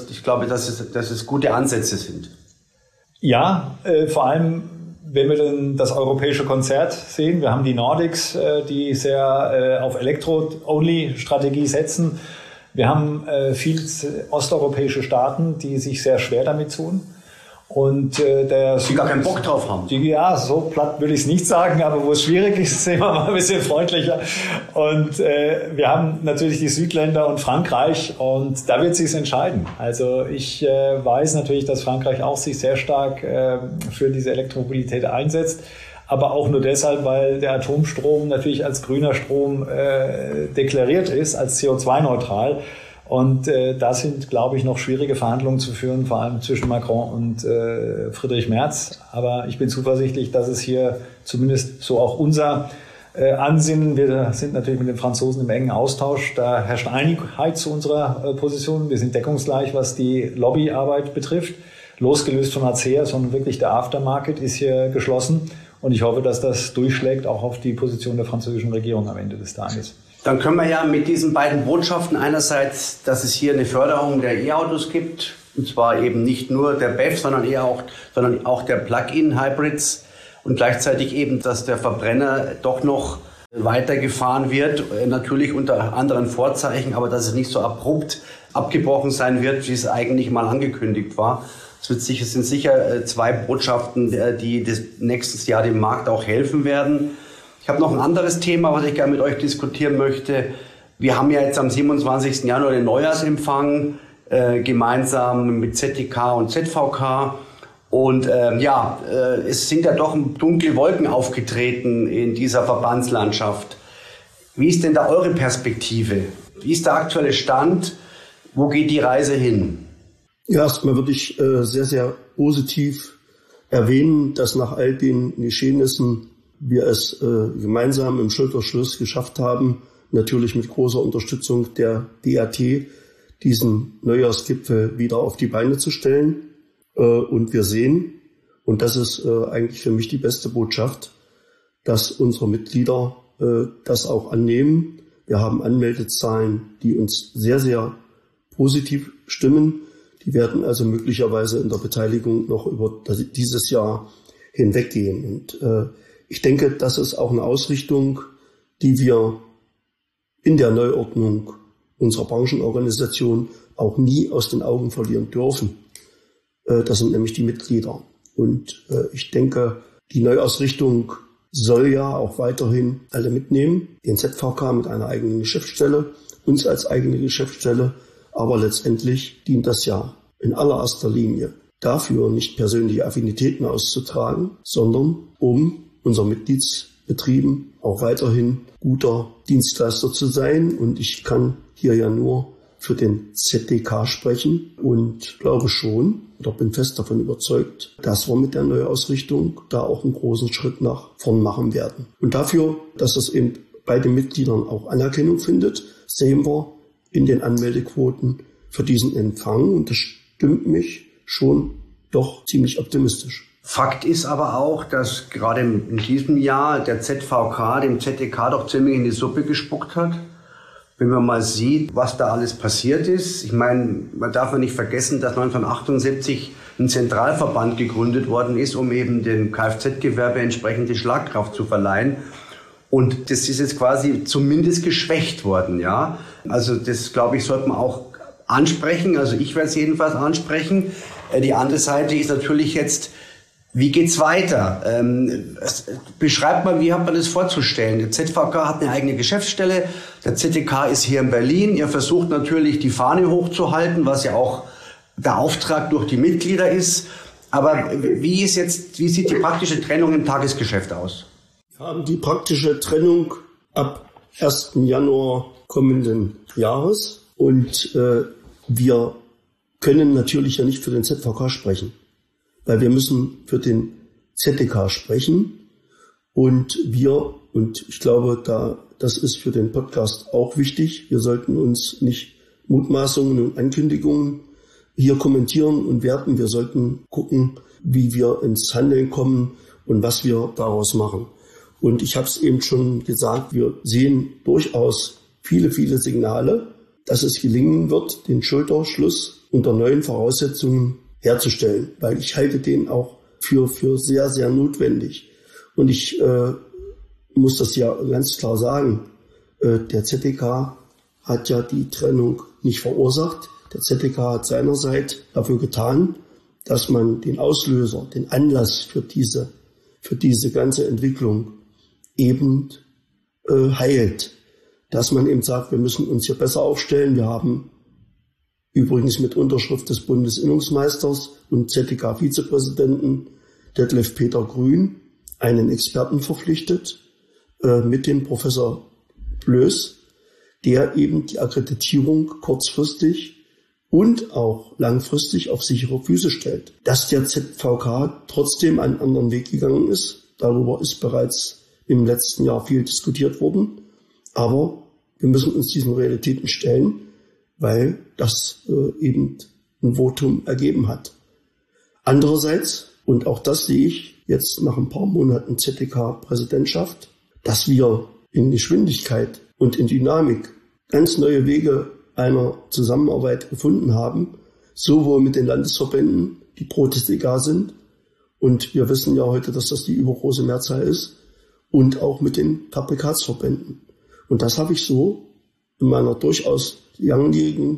es gute Ansätze sind. Ja, vor allem, wenn wir dann das europäische Konzert sehen, wir haben die Nordics, die sehr auf Elektro-Only-Strategie setzen. Wir haben viele osteuropäische Staaten, die sich sehr schwer damit tun. Und die gar keinen Bock drauf haben. Ja, so platt würde ich es nicht sagen, aber wo es schwierig ist, sehen wir mal ein bisschen freundlicher. Und wir haben natürlich die Südländer und Frankreich und da wird sich's entscheiden. Also ich weiß natürlich, dass Frankreich auch sich sehr stark für diese Elektromobilität einsetzt, aber auch nur deshalb, weil der Atomstrom natürlich als grüner Strom deklariert ist, als CO2-neutral. Und da sind, glaube ich, noch schwierige Verhandlungen zu führen, vor allem zwischen Macron und Friedrich Merz. Aber ich bin zuversichtlich, dass es hier zumindest so auch unser Ansinnen, wir sind natürlich mit den Franzosen im engen Austausch, da herrscht Einigkeit zu unserer Position. Wir sind deckungsgleich, was die Lobbyarbeit betrifft. Losgelöst von ACEA, sondern wirklich der Aftermarket ist hier geschlossen. Und ich hoffe, dass das durchschlägt auch auf die Position der französischen Regierung am Ende des Tages. Dann können wir ja mit diesen beiden Botschaften einerseits, dass es hier eine Förderung der E-Autos gibt, und zwar eben nicht nur der BEV, sondern auch der Plug-in-Hybrids und gleichzeitig eben, dass der Verbrenner doch noch weitergefahren wird, natürlich unter anderen Vorzeichen, aber dass es nicht so abrupt abgebrochen sein wird, wie es eigentlich mal angekündigt war. Es sind sicher zwei Botschaften, die das nächstes Jahr dem Markt auch helfen werden. Ich habe noch ein anderes Thema, was ich gerne mit euch diskutieren möchte. Wir haben ja jetzt am 27. Januar den Neujahrsempfang gemeinsam mit ZDK und ZVK. Und es sind ja doch dunkle Wolken aufgetreten in dieser Verbandslandschaft. Wie ist denn da eure Perspektive? Wie ist der aktuelle Stand? Wo geht die Reise hin? Ja, erstmal würde ich sehr, sehr positiv erwähnen, dass nach all den Geschehnissen wir es gemeinsam im Schulterschluss geschafft haben, natürlich mit großer Unterstützung der DAT, diesen Neujahrsgipfel wieder auf die Beine zu stellen. Und wir sehen, und das ist eigentlich für mich die beste Botschaft, dass unsere Mitglieder das auch annehmen. Wir haben Anmeldezahlen, die uns sehr, sehr positiv stimmen. Die werden also möglicherweise in der Beteiligung noch über dieses Jahr hinweggehen. Und ich denke, das ist auch eine Ausrichtung, die wir in der Neuordnung unserer Branchenorganisation auch nie aus den Augen verlieren dürfen. Das sind nämlich die Mitglieder. Und ich denke, die Neuausrichtung soll ja auch weiterhin alle mitnehmen. Den ZVK mit einer eigenen Geschäftsstelle, uns als eigene Geschäftsstelle. Aber letztendlich dient das ja in allererster Linie dafür, nicht persönliche Affinitäten auszutragen, sondern um unseren Mitgliedsbetrieben auch weiterhin guter Dienstleister zu sein. Und ich kann hier ja nur für den ZDK sprechen und glaube schon, oder bin fest davon überzeugt, dass wir mit der Neuausrichtung da auch einen großen Schritt nach vorn machen werden. Und dafür, dass es eben bei den Mitgliedern auch Anerkennung findet, sehen wir in den Anmeldequoten für diesen Empfang. Und das stimmt mich schon doch ziemlich optimistisch. Fakt ist aber auch, dass gerade in diesem Jahr der ZVK dem ZDK doch ziemlich in die Suppe gespuckt hat. Wenn man mal sieht, was da alles passiert ist. Ich meine, man darf ja nicht vergessen, dass 1978 ein Zentralverband gegründet worden ist, um eben dem Kfz-Gewerbe entsprechende Schlagkraft zu verleihen. Und das ist jetzt quasi zumindest geschwächt worden, ja. Also das, glaube ich, sollte man auch ansprechen. Also ich werde es jedenfalls ansprechen. Die andere Seite ist natürlich jetzt, wie geht's weiter? Beschreibt mal, wie hat man das vorzustellen? Der ZVK hat eine eigene Geschäftsstelle. Der ZDK ist hier in Berlin. Ihr versucht natürlich, die Fahne hochzuhalten, was ja auch der Auftrag durch die Mitglieder ist. Aber wie sieht die praktische Trennung im Tagesgeschäft aus? Wir haben die praktische Trennung ab 1. Januar kommenden Jahres. Und wir können natürlich ja nicht für den ZVK sprechen, weil wir müssen für den ZDK sprechen. Und ich glaube, das ist für den Podcast auch wichtig, wir sollten uns nicht Mutmaßungen und Ankündigungen hier kommentieren und werten. Wir sollten gucken, wie wir ins Handeln kommen und was wir daraus machen. Und ich habe es eben schon gesagt, wir sehen durchaus viele, viele Signale, dass es gelingen wird, den Schulterschluss unter neuen Voraussetzungen herzustellen, weil ich halte den auch für sehr, sehr notwendig. Und ich muss das ja ganz klar sagen, der ZDK hat ja die Trennung nicht verursacht. Der ZDK hat seinerseits dafür getan, dass man den Auslöser, den Anlass für diese ganze Entwicklung eben heilt. Dass man eben sagt, wir müssen uns hier besser aufstellen. Wir haben übrigens mit Unterschrift des Bundesinnungsmeisters und ZDK-Vizepräsidenten Detlef Peter Grün einen Experten verpflichtet, mit dem Professor Blöß, der eben die Akkreditierung kurzfristig und auch langfristig auf sichere Füße stellt. Dass der ZVK trotzdem einen anderen Weg gegangen ist, darüber ist bereits im letzten Jahr viel diskutiert worden. Aber wir müssen uns diesen Realitäten stellen, weil das eben ein Votum ergeben hat. Andererseits, und auch das sehe ich jetzt nach ein paar Monaten ZDK-Präsidentschaft, dass wir in Geschwindigkeit und in Dynamik ganz neue Wege einer Zusammenarbeit gefunden haben, sowohl mit den Landesverbänden, die pro TDK sind, und wir wissen ja heute, dass das die übergroße Mehrzahl ist, und auch mit den Fabrikatsverbänden. Und das habe ich so in meiner durchaus langjährigen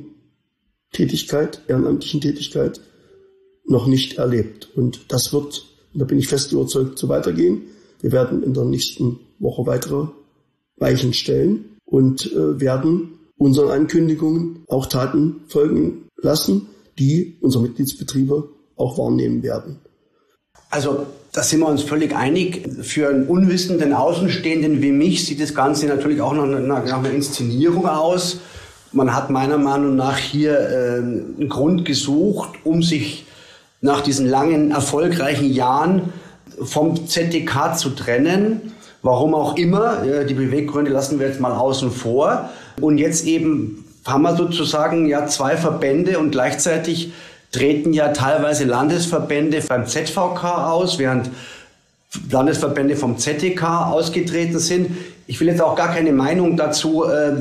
Tätigkeit, ehrenamtlichen Tätigkeit, noch nicht erlebt. Und das wird, da bin ich fest überzeugt, so weitergehen. Wir werden in der nächsten Woche weitere Weichen stellen und werden unseren Ankündigungen auch Taten folgen lassen, die unsere Mitgliedsbetriebe auch wahrnehmen werden. Also da sind wir uns völlig einig. Für einen unwissenden Außenstehenden wie mich sieht das Ganze natürlich auch nach einer Inszenierung aus. Man hat meiner Meinung nach hier einen Grund gesucht, um sich nach diesen langen, erfolgreichen Jahren vom ZDK zu trennen. Warum auch immer, die Beweggründe lassen wir jetzt mal außen vor. Und jetzt eben haben wir sozusagen ja zwei Verbände und gleichzeitig treten ja teilweise Landesverbände beim ZVK aus, während Landesverbände vom ZDK ausgetreten sind. Ich will jetzt auch gar keine Meinung dazu,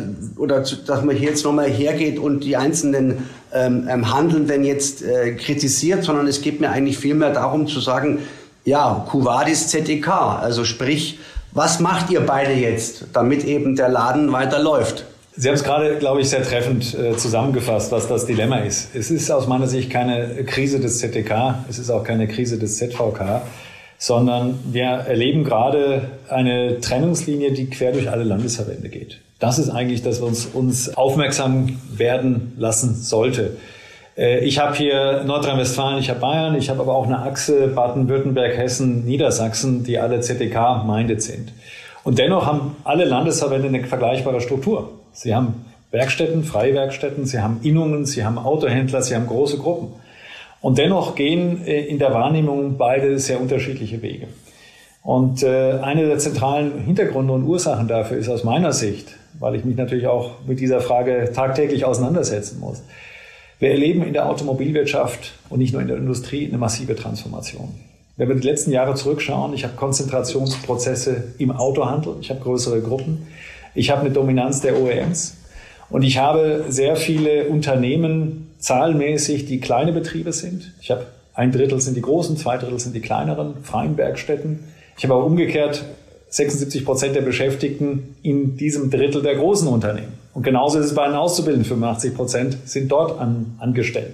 dass man hier jetzt nochmal hergeht und die einzelnen Handelnden jetzt kritisiert, sondern es geht mir eigentlich vielmehr darum zu sagen, ja, Quo vadis ZDK, also sprich, was macht ihr beide jetzt, damit eben der Laden weiterläuft? Sie haben es gerade, glaube ich, sehr treffend zusammengefasst, was das Dilemma ist. Es ist aus meiner Sicht keine Krise des ZDK, es ist auch keine Krise des ZVK, sondern wir erleben gerade eine Trennungslinie, die quer durch alle Landesverbände geht. Das ist eigentlich das, was uns aufmerksam werden lassen sollte. Ich habe hier Nordrhein-Westfalen, ich habe Bayern, ich habe aber auch eine Achse Baden-Württemberg, Hessen, Niedersachsen, die alle ZDK-minded sind. Und dennoch haben alle Landesverbände eine vergleichbare Struktur. Sie haben Werkstätten, freie Werkstätten, sie haben Innungen, sie haben Autohändler, sie haben große Gruppen. Und dennoch gehen in der Wahrnehmung beide sehr unterschiedliche Wege. Und eine der zentralen Hintergründe und Ursachen dafür ist aus meiner Sicht, weil ich mich natürlich auch mit dieser Frage tagtäglich auseinandersetzen muss. Wir erleben in der Automobilwirtschaft und nicht nur in der Industrie eine massive Transformation. Wenn wir die letzten Jahre zurückschauen, ich habe Konzentrationsprozesse im Autohandel, ich habe größere Gruppen, ich habe eine Dominanz der OEMs und ich habe sehr viele Unternehmen zahlenmäßig, die kleine Betriebe sind. Ich habe 1/3 sind die großen, 2/3 sind die kleineren, freien Werkstätten. Ich habe aber umgekehrt 76% der Beschäftigten in diesem Drittel der großen Unternehmen. Und genauso ist es bei den Auszubildenden. 85% sind dort angestellt.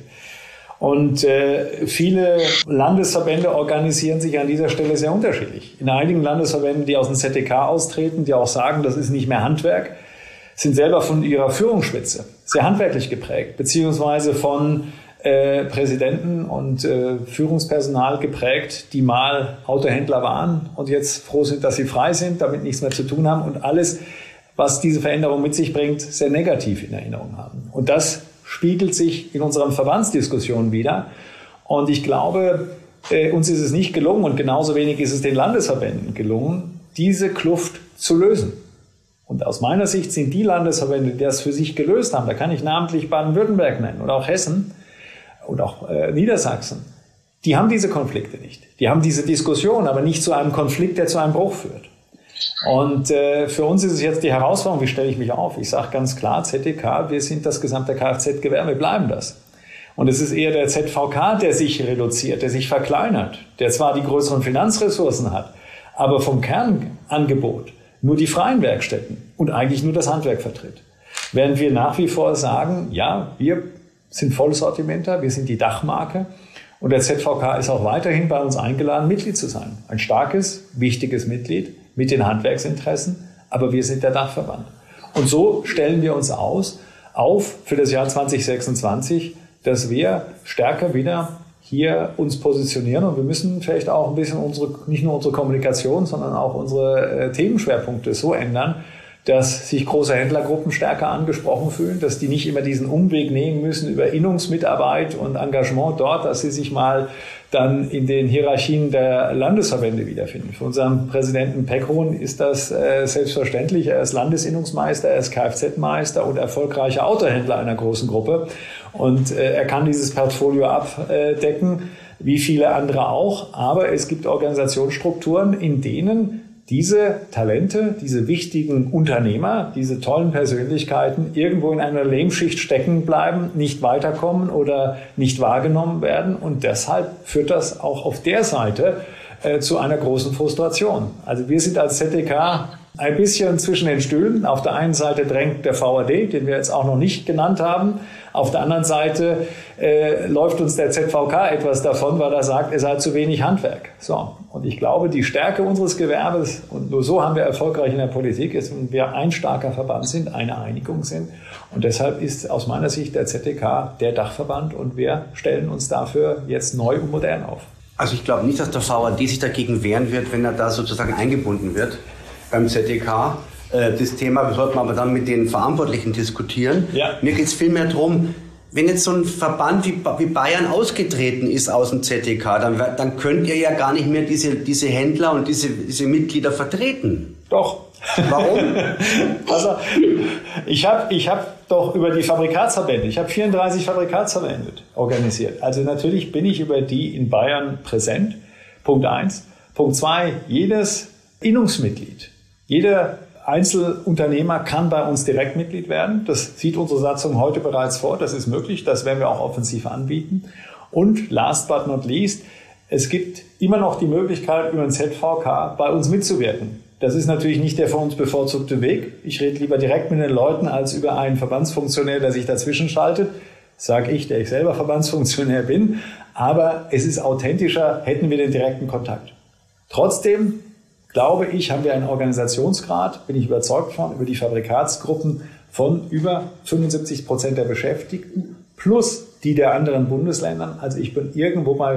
Und viele Landesverbände organisieren sich an dieser Stelle sehr unterschiedlich. In einigen Landesverbänden, die aus dem ZDK austreten, die auch sagen, das ist nicht mehr Handwerk, sind selber von ihrer Führungsspitze sehr handwerklich geprägt, beziehungsweise von Präsidenten und Führungspersonal geprägt, die mal Autohändler waren und jetzt froh sind, dass sie frei sind, damit nichts mehr zu tun haben und alles, was diese Veränderung mit sich bringt, sehr negativ in Erinnerung haben. Und das spiegelt sich in unseren Verbandsdiskussionen wider. Und ich glaube, uns ist es nicht gelungen und genauso wenig ist es den Landesverbänden gelungen, diese Kluft zu lösen. Und aus meiner Sicht sind die Landesverbände, die das für sich gelöst haben, da kann ich namentlich Baden-Württemberg nennen oder auch Hessen und auch Niedersachsen, die haben diese Konflikte nicht. Die haben diese Diskussion, aber nicht zu einem Konflikt, der zu einem Bruch führt. Und für uns ist es jetzt die Herausforderung, wie stelle ich mich auf? Ich sage ganz klar, ZDK, wir sind das gesamte Kfz-Gewerbe, wir bleiben das. Und es ist eher der ZVK, der sich reduziert, der sich verkleinert, der zwar die größeren Finanzressourcen hat, aber vom Kernangebot nur die freien Werkstätten und eigentlich nur das Handwerk vertritt. Während wir nach wie vor sagen, ja, wir sind Vollsortimenter, wir sind die Dachmarke und der ZVK ist auch weiterhin bei uns eingeladen, Mitglied zu sein. Ein starkes, wichtiges Mitglied mit den Handwerksinteressen, aber wir sind der Dachverband. Und so stellen wir uns auf für das Jahr 2026, dass wir stärker wieder hier uns positionieren und wir müssen vielleicht auch ein bisschen nicht nur unsere Kommunikation, sondern auch unsere Themenschwerpunkte so ändern, dass sich große Händlergruppen stärker angesprochen fühlen, dass die nicht immer diesen Umweg nehmen müssen über Innungsmitarbeit und Engagement dort, dass sie sich mal dann in den Hierarchien der Landesverbände wiederfinden. Für unseren Präsidenten Peckron ist das selbstverständlich. Er ist Landesinnungsmeister, er ist Kfz-Meister und erfolgreicher Autohändler einer großen Gruppe. Und er kann dieses Portfolio abdecken, wie viele andere auch. Aber es gibt Organisationsstrukturen, in denen diese Talente, diese wichtigen Unternehmer, diese tollen Persönlichkeiten irgendwo in einer Lehmschicht stecken bleiben, nicht weiterkommen oder nicht wahrgenommen werden. Und deshalb führt das auch auf der Seite zu einer großen Frustration. Also wir sind als ZDK ein bisschen zwischen den Stühlen. Auf der einen Seite drängt der VAD, den wir jetzt auch noch nicht genannt haben. Auf der anderen Seite läuft uns der ZVK etwas davon, weil er sagt, es sei zu wenig Handwerk. So. Und ich glaube, die Stärke unseres Gewerbes, und nur so haben wir erfolgreich in der Politik, ist, wenn wir ein starker Verband sind, eine Einigung sind. Und deshalb ist aus meiner Sicht der ZDK der Dachverband und wir stellen uns dafür jetzt neu und modern auf. Also ich glaube nicht, dass der VAD sich dagegen wehren wird, wenn er da sozusagen eingebunden wird beim ZDK. Das Thema sollten wir aber dann mit den Verantwortlichen diskutieren. Ja. Mir geht es vielmehr darum, wenn jetzt so ein Verband wie Bayern ausgetreten ist aus dem ZDK, dann könnt ihr ja gar nicht mehr diese Händler und diese Mitglieder vertreten. Doch. Warum? Also ich hab doch über die Fabrikatsverbände, ich habe 34 Fabrikatsverbände organisiert. Also natürlich bin ich über die in Bayern präsent. Punkt 1. Punkt 2, jedes Innungsmitglied, jeder Einzelunternehmer kann bei uns Direktmitglied werden. Das sieht unsere Satzung heute bereits vor. Das ist möglich. Das werden wir auch offensiv anbieten. Und last but not least, es gibt immer noch die Möglichkeit, über den ZVK bei uns mitzuwirken. Das ist natürlich nicht der von uns bevorzugte Weg. Ich rede lieber direkt mit den Leuten als über einen Verbandsfunktionär, der sich dazwischen schaltet. Sage ich, der ich selber Verbandsfunktionär bin. Aber es ist authentischer, hätten wir den direkten Kontakt. Trotzdem glaube ich, haben wir einen Organisationsgrad, bin ich überzeugt von, über die Fabrikatsgruppen von über 75% der Beschäftigten plus die der anderen Bundesländern. Also ich bin irgendwo bei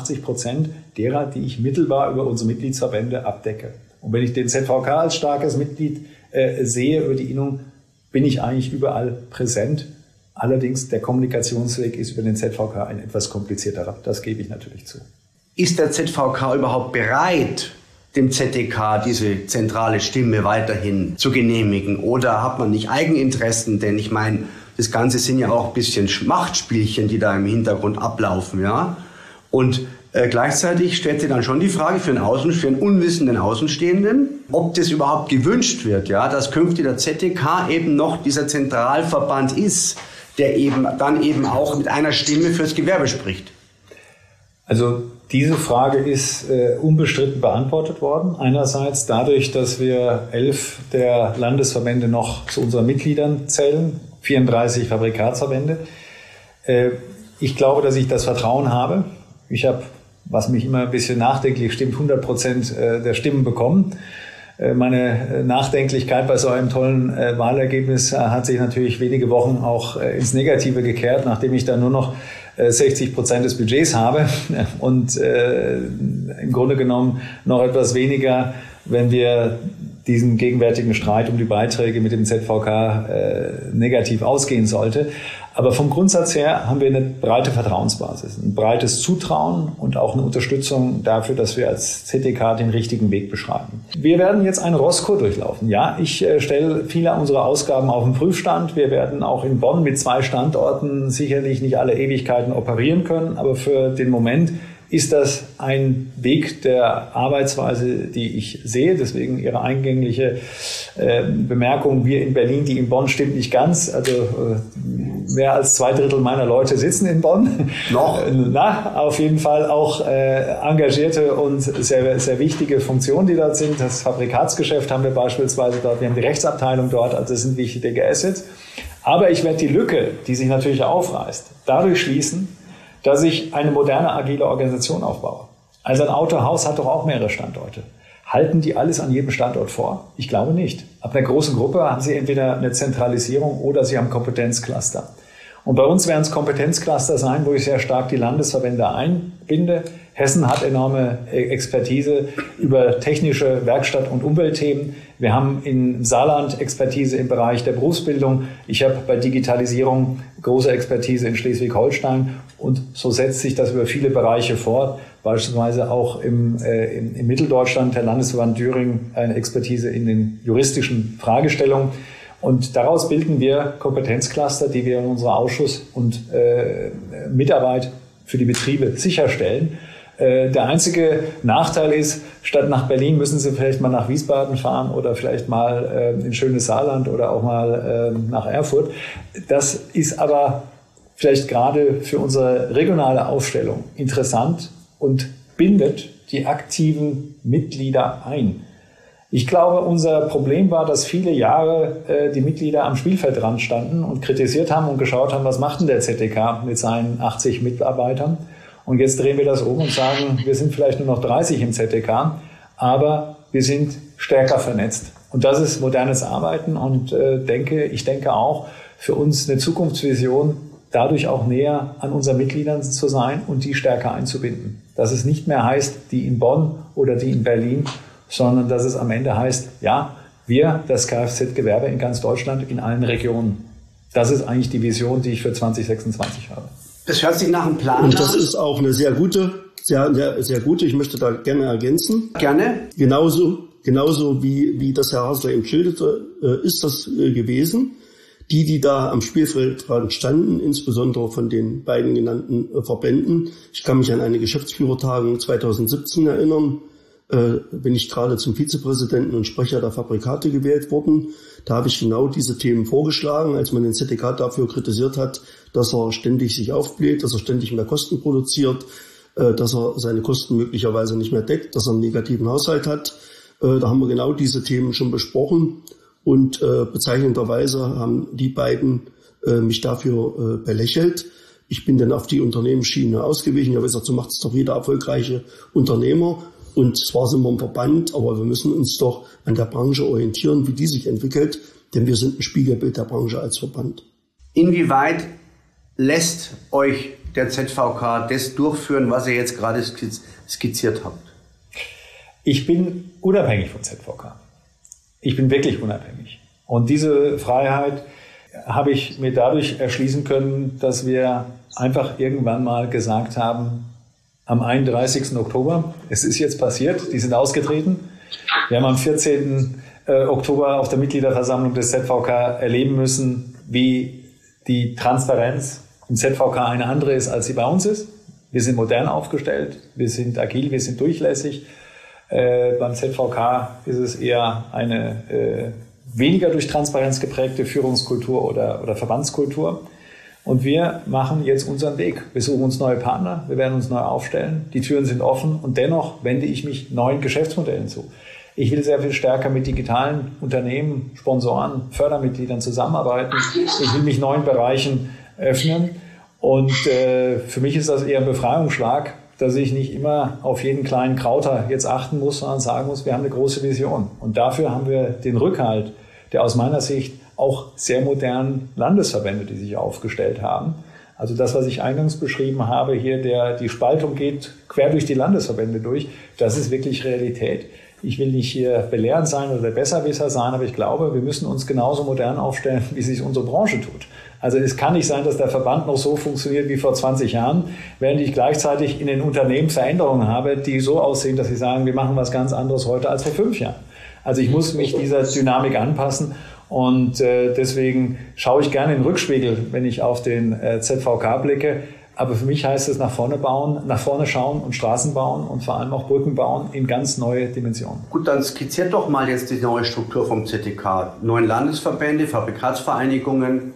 85% derer, die ich mittelbar über unsere Mitgliedsverbände abdecke. Und wenn ich den ZVK als starkes Mitglied sehe über die Innung, bin ich eigentlich überall präsent. Allerdings der Kommunikationsweg ist über den ZVK ein etwas komplizierterer. Das gebe ich natürlich zu. Ist der ZVK überhaupt bereit, dem ZDK diese zentrale Stimme weiterhin zu genehmigen? Oder hat man nicht Eigeninteressen? Denn ich meine, das Ganze sind ja auch ein bisschen Machtspielchen, die da im Hintergrund ablaufen, ja? Und gleichzeitig stellt sich dann schon die Frage für einen unwissenden Außenstehenden, ob das überhaupt gewünscht wird, ja? Dass künftig der ZDK eben noch dieser Zentralverband ist, der eben dann eben auch mit einer Stimme fürs Gewerbe spricht. Also diese Frage ist unbestritten beantwortet worden. Einerseits dadurch, dass wir 11 der Landesverbände noch zu unseren Mitgliedern zählen, 34 Fabrikatsverbände. Ich glaube, dass ich das Vertrauen habe. Ich habe, was mich immer ein bisschen nachdenklich stimmt, 100% der Stimmen bekommen. Meine Nachdenklichkeit bei so einem tollen Wahlergebnis hat sich natürlich wenige Wochen auch ins Negative gekehrt, nachdem ich dann nur noch 60% des Budgets habe und im Grunde genommen noch etwas weniger, wenn wir diesen gegenwärtigen Streit um die Beiträge mit dem ZVK negativ ausgehen sollte. Aber vom Grundsatz her haben wir eine breite Vertrauensbasis, ein breites Zutrauen und auch eine Unterstützung dafür, dass wir als ZDK den richtigen Weg beschreiben. Wir werden jetzt einen Rosskur durchlaufen. Ja, ich stelle viele unserer Ausgaben auf den Prüfstand. Wir werden auch in Bonn mit 2 Standorten sicherlich nicht alle Ewigkeiten operieren können, aber für den Moment ist das ein Weg der Arbeitsweise, die ich sehe. Deswegen Ihre eingängliche Bemerkung, wir in Berlin, die in Bonn, stimmt nicht ganz. Also mehr als 2/3 meiner Leute sitzen in Bonn. Noch? Auf jeden Fall auch engagierte und sehr, sehr wichtige Funktionen, die dort sind. Das Fabrikatsgeschäft haben wir beispielsweise dort. Wir haben die Rechtsabteilung dort. Also das sind wichtige Assets. Aber ich werde die Lücke, die sich natürlich aufreißt, dadurch schließen, dass ich eine moderne, agile Organisation aufbaue. Also ein Autohaus hat doch auch mehrere Standorte. Halten die alles an jedem Standort vor? Ich glaube nicht. Ab einer großen Gruppe haben sie entweder eine Zentralisierung oder sie haben Kompetenzcluster. Und bei uns werden es Kompetenzcluster sein, wo ich sehr stark die Landesverbände einbinde. Hessen hat enorme Expertise über technische Werkstatt- und Umweltthemen. Wir haben in Saarland Expertise im Bereich der Berufsbildung. Ich habe bei Digitalisierung große Expertise in Schleswig-Holstein. Und so setzt sich das über viele Bereiche fort. Beispielsweise auch im Mitteldeutschland, der Landesverband Thüringen, eine Expertise in den juristischen Fragestellungen. Und daraus bilden wir Kompetenzcluster, die wir in unserer Ausschuss- und Mitarbeit für die Betriebe sicherstellen. Der einzige Nachteil ist, statt nach Berlin müssen Sie vielleicht mal nach Wiesbaden fahren oder vielleicht mal in schönes Saarland oder auch mal nach Erfurt. Das ist aber vielleicht gerade für unsere regionale Aufstellung interessant und bindet die aktiven Mitglieder ein. Ich glaube, unser Problem war, dass viele Jahre die Mitglieder am Spielfeldrand standen und kritisiert haben und geschaut haben, was macht denn der ZDK mit seinen 80 Mitarbeitern? Und jetzt drehen wir das um und sagen, wir sind vielleicht nur noch 30 im ZDK, aber wir sind stärker vernetzt. Und das ist modernes Arbeiten und ich denke auch für uns eine Zukunftsvision, dadurch auch näher an unseren Mitgliedern zu sein und die stärker einzubinden. Dass es nicht mehr heißt, die in Bonn oder die in Berlin, sondern dass es am Ende heißt, ja, wir, das Kfz-Gewerbe in ganz Deutschland, in allen Regionen. Das ist eigentlich die Vision, die ich für 2026 habe. Das hört sich nach einem Plan an. Und das ist auch eine sehr gute, sehr gute, ich möchte da gerne ergänzen. Gerne. Genauso wie das Herr Hasler eben schilderte, ist das gewesen. Die da am Spielfeldrand standen, insbesondere von den beiden genannten Verbänden. Ich kann mich an eine Geschäftsführertagung 2017 erinnern, bin ich gerade zum Vizepräsidenten und Sprecher der Fabrikate gewählt worden. Da habe ich genau diese Themen vorgeschlagen, als man den ZDK dafür kritisiert hat, dass er ständig sich aufbläht, dass er ständig mehr Kosten produziert, dass er seine Kosten möglicherweise nicht mehr deckt, dass er einen negativen Haushalt hat. Da haben wir genau diese Themen schon besprochen. Und bezeichnenderweise haben die beiden mich dafür belächelt. Ich bin dann auf die Unternehmensschiene ausgewichen. Ich habe gesagt, so macht es doch jeder erfolgreiche Unternehmer. Und zwar sind wir im Verband, aber wir müssen uns doch an der Branche orientieren, wie die sich entwickelt. Denn wir sind ein Spiegelbild der Branche als Verband. Inwieweit lässt euch der ZVK das durchführen, was ihr jetzt gerade skizziert habt? Ich bin unabhängig vom ZVK. Ich bin wirklich unabhängig. Und diese Freiheit habe ich mir dadurch erschließen können, dass wir einfach irgendwann mal gesagt haben, am 31. Oktober, es ist jetzt passiert, die sind ausgetreten. Wir haben am 14. Oktober auf der Mitgliederversammlung des ZVK erleben müssen, wie die Transparenz im ZVK eine andere ist, als sie bei uns ist. Wir sind modern aufgestellt, wir sind agil, wir sind durchlässig. Beim ZVK ist es eher eine weniger durch Transparenz geprägte Führungskultur oder Verbandskultur. Und wir machen jetzt unseren Weg. Wir suchen uns neue Partner, wir werden uns neu aufstellen. Die Türen sind offen und dennoch wende ich mich neuen Geschäftsmodellen zu. Ich will sehr viel stärker mit digitalen Unternehmen, Sponsoren, Fördermitgliedern zusammenarbeiten. Ich will mich neuen Bereichen öffnen. Und für mich ist das eher ein Befreiungsschlag, dass ich nicht immer auf jeden kleinen Krauter jetzt achten muss, sondern sagen muss, wir haben eine große Vision. Und dafür haben wir den Rückhalt der aus meiner Sicht auch sehr modernen Landesverbände, die sich aufgestellt haben. Also das, was ich eingangs beschrieben habe, hier die Spaltung geht quer durch die Landesverbände durch, das ist wirklich Realität. Ich will nicht hier belehrend sein oder der Besserwisser sein, aber ich glaube, wir müssen uns genauso modern aufstellen, wie sich unsere Branche tut. Also es kann nicht sein, dass der Verband noch so funktioniert wie vor 20 Jahren, während ich gleichzeitig in den Unternehmen Veränderungen habe, die so aussehen, dass sie sagen, wir machen was ganz anderes heute als vor 5 Jahren. Also ich muss mich dieser Dynamik anpassen und deswegen schaue ich gerne in den Rückspiegel, wenn ich auf den ZVK blicke. Aber für mich heißt es nach vorne bauen, nach vorne schauen und Straßen bauen und vor allem auch Brücken bauen in ganz neue Dimensionen. Gut, dann skizziert doch mal jetzt die neue Struktur vom ZTK. 9 Landesverbände, Fabrikatsvereinigungen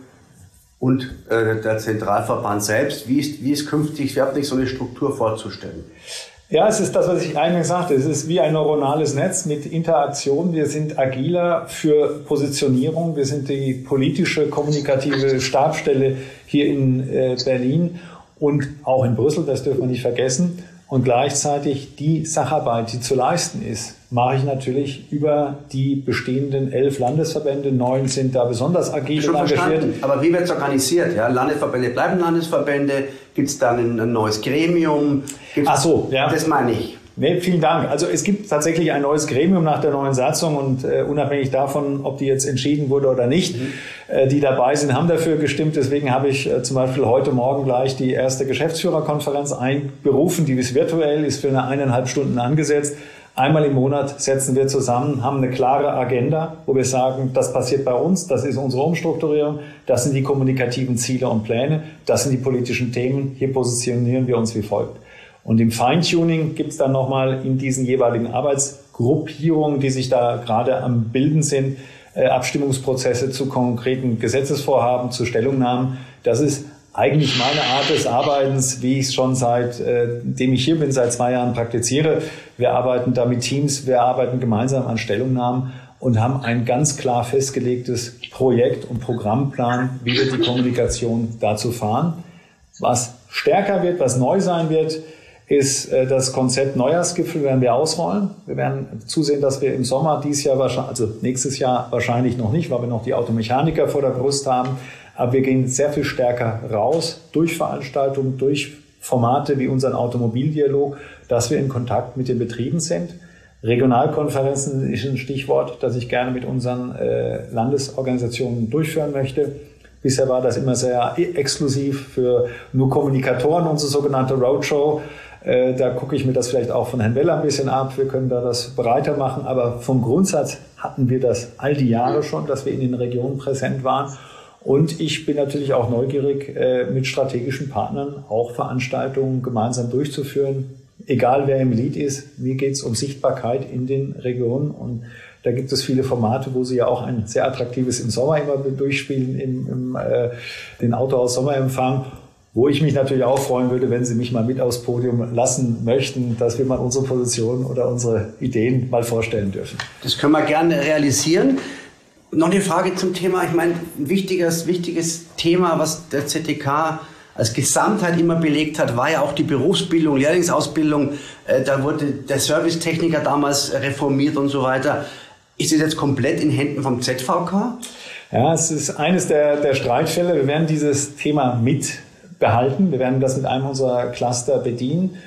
und der Zentralverband selbst. Wie ist künftig werblich so eine Struktur vorzustellen? Ja, es ist das, was ich eingangs sagte. Es ist wie ein neuronales Netz mit Interaktion. Wir sind agiler für Positionierung. Wir sind die politische, kommunikative Stabsstelle hier in Berlin und auch in Brüssel, das dürfen wir nicht vergessen. Und gleichzeitig die Sacharbeit, die zu leisten ist, mache ich natürlich über die bestehenden 11 Landesverbände. 9 sind da besonders agil und engagiert. Verstanden. Aber wie wird es organisiert? Ja, Landesverbände bleiben Landesverbände. Gibt es dann ein neues Gremium? Ach so, ja. Das meine ich. Nee, vielen Dank. Also es gibt tatsächlich ein neues Gremium nach der neuen Satzung und unabhängig davon, ob die jetzt entschieden wurde oder nicht, die dabei sind, haben dafür gestimmt. Deswegen habe ich zum Beispiel heute Morgen gleich die erste Geschäftsführerkonferenz einberufen. Die ist virtuell, ist für 1,5 Stunden angesetzt. Einmal im Monat setzen wir zusammen, haben eine klare Agenda, wo wir sagen, das passiert bei uns, das ist unsere Umstrukturierung, das sind die kommunikativen Ziele und Pläne, das sind die politischen Themen, hier positionieren wir uns wie folgt. Und im Feintuning gibt es dann nochmal in diesen jeweiligen Arbeitsgruppierungen, die sich da gerade am Bilden sind, Abstimmungsprozesse zu konkreten Gesetzesvorhaben, zu Stellungnahmen. Das ist eigentlich meine Art des Arbeitens, wie ich es schon seitdem ich hier bin, seit 2 Jahren praktiziere. Wir arbeiten da mit Teams, wir arbeiten gemeinsam an Stellungnahmen und haben ein ganz klar festgelegtes Projekt- und Programmplan, wie wir die Kommunikation dazu fahren. Was stärker wird, was neu sein wird, ist das Konzept Neujahrsgipfel werden wir ausrollen. Wir werden zusehen, dass wir im Sommer dieses Jahr wahrscheinlich, also nächstes Jahr wahrscheinlich noch nicht, weil wir noch die Automechaniker vor der Brust haben. Aber wir gehen sehr viel stärker raus durch Veranstaltungen, durch Formate wie unseren Automobildialog, dass wir in Kontakt mit den Betrieben sind. Regionalkonferenzen ist ein Stichwort, das ich gerne mit unseren Landesorganisationen durchführen möchte. Bisher war das immer sehr exklusiv für nur Kommunikatoren, unsere sogenannte Roadshow. Da gucke ich mir das vielleicht auch von Herrn Weller ein bisschen ab. Wir können da das breiter machen. Aber vom Grundsatz hatten wir das all die Jahre schon, dass wir in den Regionen präsent waren. Und ich bin natürlich auch neugierig, mit strategischen Partnern auch Veranstaltungen gemeinsam durchzuführen. Egal wer im Lied ist, mir geht es um Sichtbarkeit in den Regionen. Und da gibt es viele Formate, wo Sie ja auch ein sehr attraktives im Sommer immer durchspielen, den Autohaus Sommerempfang, wo ich mich natürlich auch freuen würde, wenn Sie mich mal mit aufs Podium lassen möchten, dass wir mal unsere Position oder unsere Ideen mal vorstellen dürfen. Das können wir gerne realisieren. Noch eine Frage zum Thema. Ich meine, ein wichtiges Thema, was der ZTK als Gesamtheit immer belegt hat, war ja auch die Berufsbildung, Lehrlingsausbildung. Da wurde der Servicetechniker damals reformiert und so weiter. Ist es jetzt komplett in Händen vom ZVK? Ja, es ist eines der Streitfälle. Wir werden dieses Thema mitbehalten. Wir werden das mit einem unserer Cluster bedienen.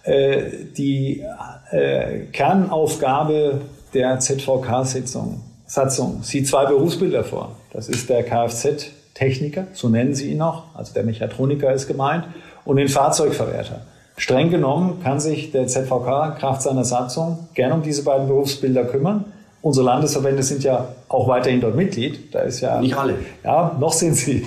Die Kernaufgabe der ZVK-Satzung sieht 2 Berufsbilder vor. Das ist der Kfz-Techniker, so nennen sie ihn noch, also der Mechatroniker ist gemeint, und den Fahrzeugverwerter. Streng genommen kann sich der ZVK Kraft seiner Satzung gerne um diese beiden Berufsbilder kümmern. Unsere Landesverbände sind ja auch weiterhin dort Mitglied. Da ist ja nicht alle. Ja, noch sind sie.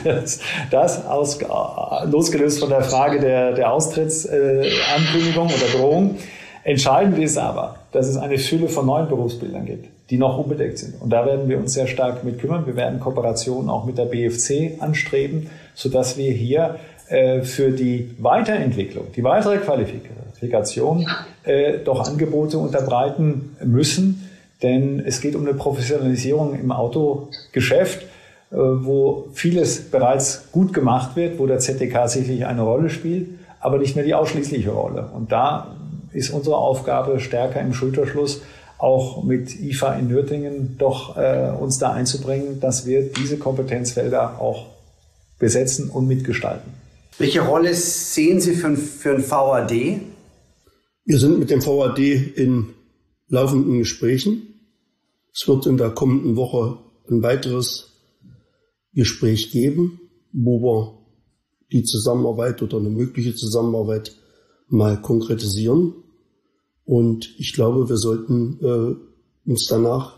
Losgelöst von der Frage der Austrittsankündigung oder Drohung. Entscheidend ist aber, dass es eine Fülle von neuen Berufsbildern gibt, die noch unbedeckt sind. Und da werden wir uns sehr stark mit kümmern. Wir werden Kooperationen auch mit der BFC anstreben, sodass wir hier für die Weiterentwicklung, die weitere Qualifikation doch Angebote unterbreiten müssen. Denn es geht um eine Professionalisierung im Autogeschäft, wo vieles bereits gut gemacht wird, wo der ZDK sicherlich eine Rolle spielt, aber nicht mehr die ausschließliche Rolle. Und da ist unsere Aufgabe stärker im Schulterschluss, auch mit IFA in Nürtingen doch uns da einzubringen, dass wir diese Kompetenzfelder auch besetzen und mitgestalten. Welche Rolle sehen Sie für ein VAD? Wir sind mit dem VAD in laufenden Gesprächen. Es wird in der kommenden Woche ein weiteres Gespräch geben, wo wir die Zusammenarbeit oder eine mögliche Zusammenarbeit mal konkretisieren. Und ich glaube, wir sollten uns danach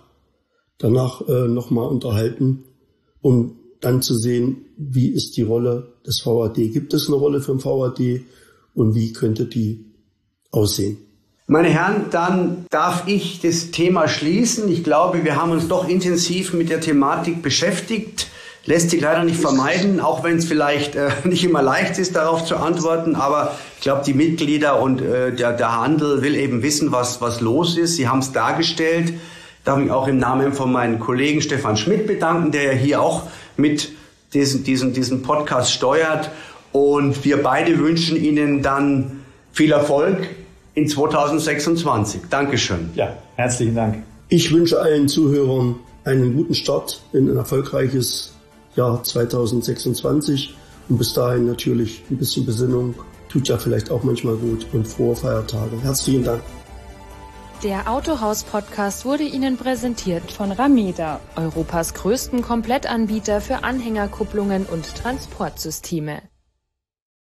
nochmal unterhalten, um dann zu sehen, wie ist die Rolle des VAD. Gibt es eine Rolle für den VAD und wie könnte die aussehen? Meine Herren, dann darf ich das Thema schließen. Ich glaube, wir haben uns doch intensiv mit der Thematik beschäftigt. Lässt sich leider nicht vermeiden, auch wenn es vielleicht nicht immer leicht ist, darauf zu antworten. Aber ich glaube, die Mitglieder und der Handel will eben wissen, was los ist. Sie haben es dargestellt. Ich darf mich auch im Namen von meinem Kollegen Stefan Schmidt bedanken, der ja hier auch mit diesen Podcast steuert. Und wir beide wünschen Ihnen dann viel Erfolg in 2026. Dankeschön. Ja, herzlichen Dank. Ich wünsche allen Zuhörern einen guten Start in ein erfolgreiches Jahr 2026 und bis dahin natürlich ein bisschen Besinnung. Tut ja vielleicht auch manchmal gut und frohe Feiertage. Herzlichen Dank. Der Autohaus-Podcast wurde Ihnen präsentiert von Rameda, Europas größten Komplettanbieter für Anhängerkupplungen und Transportsysteme.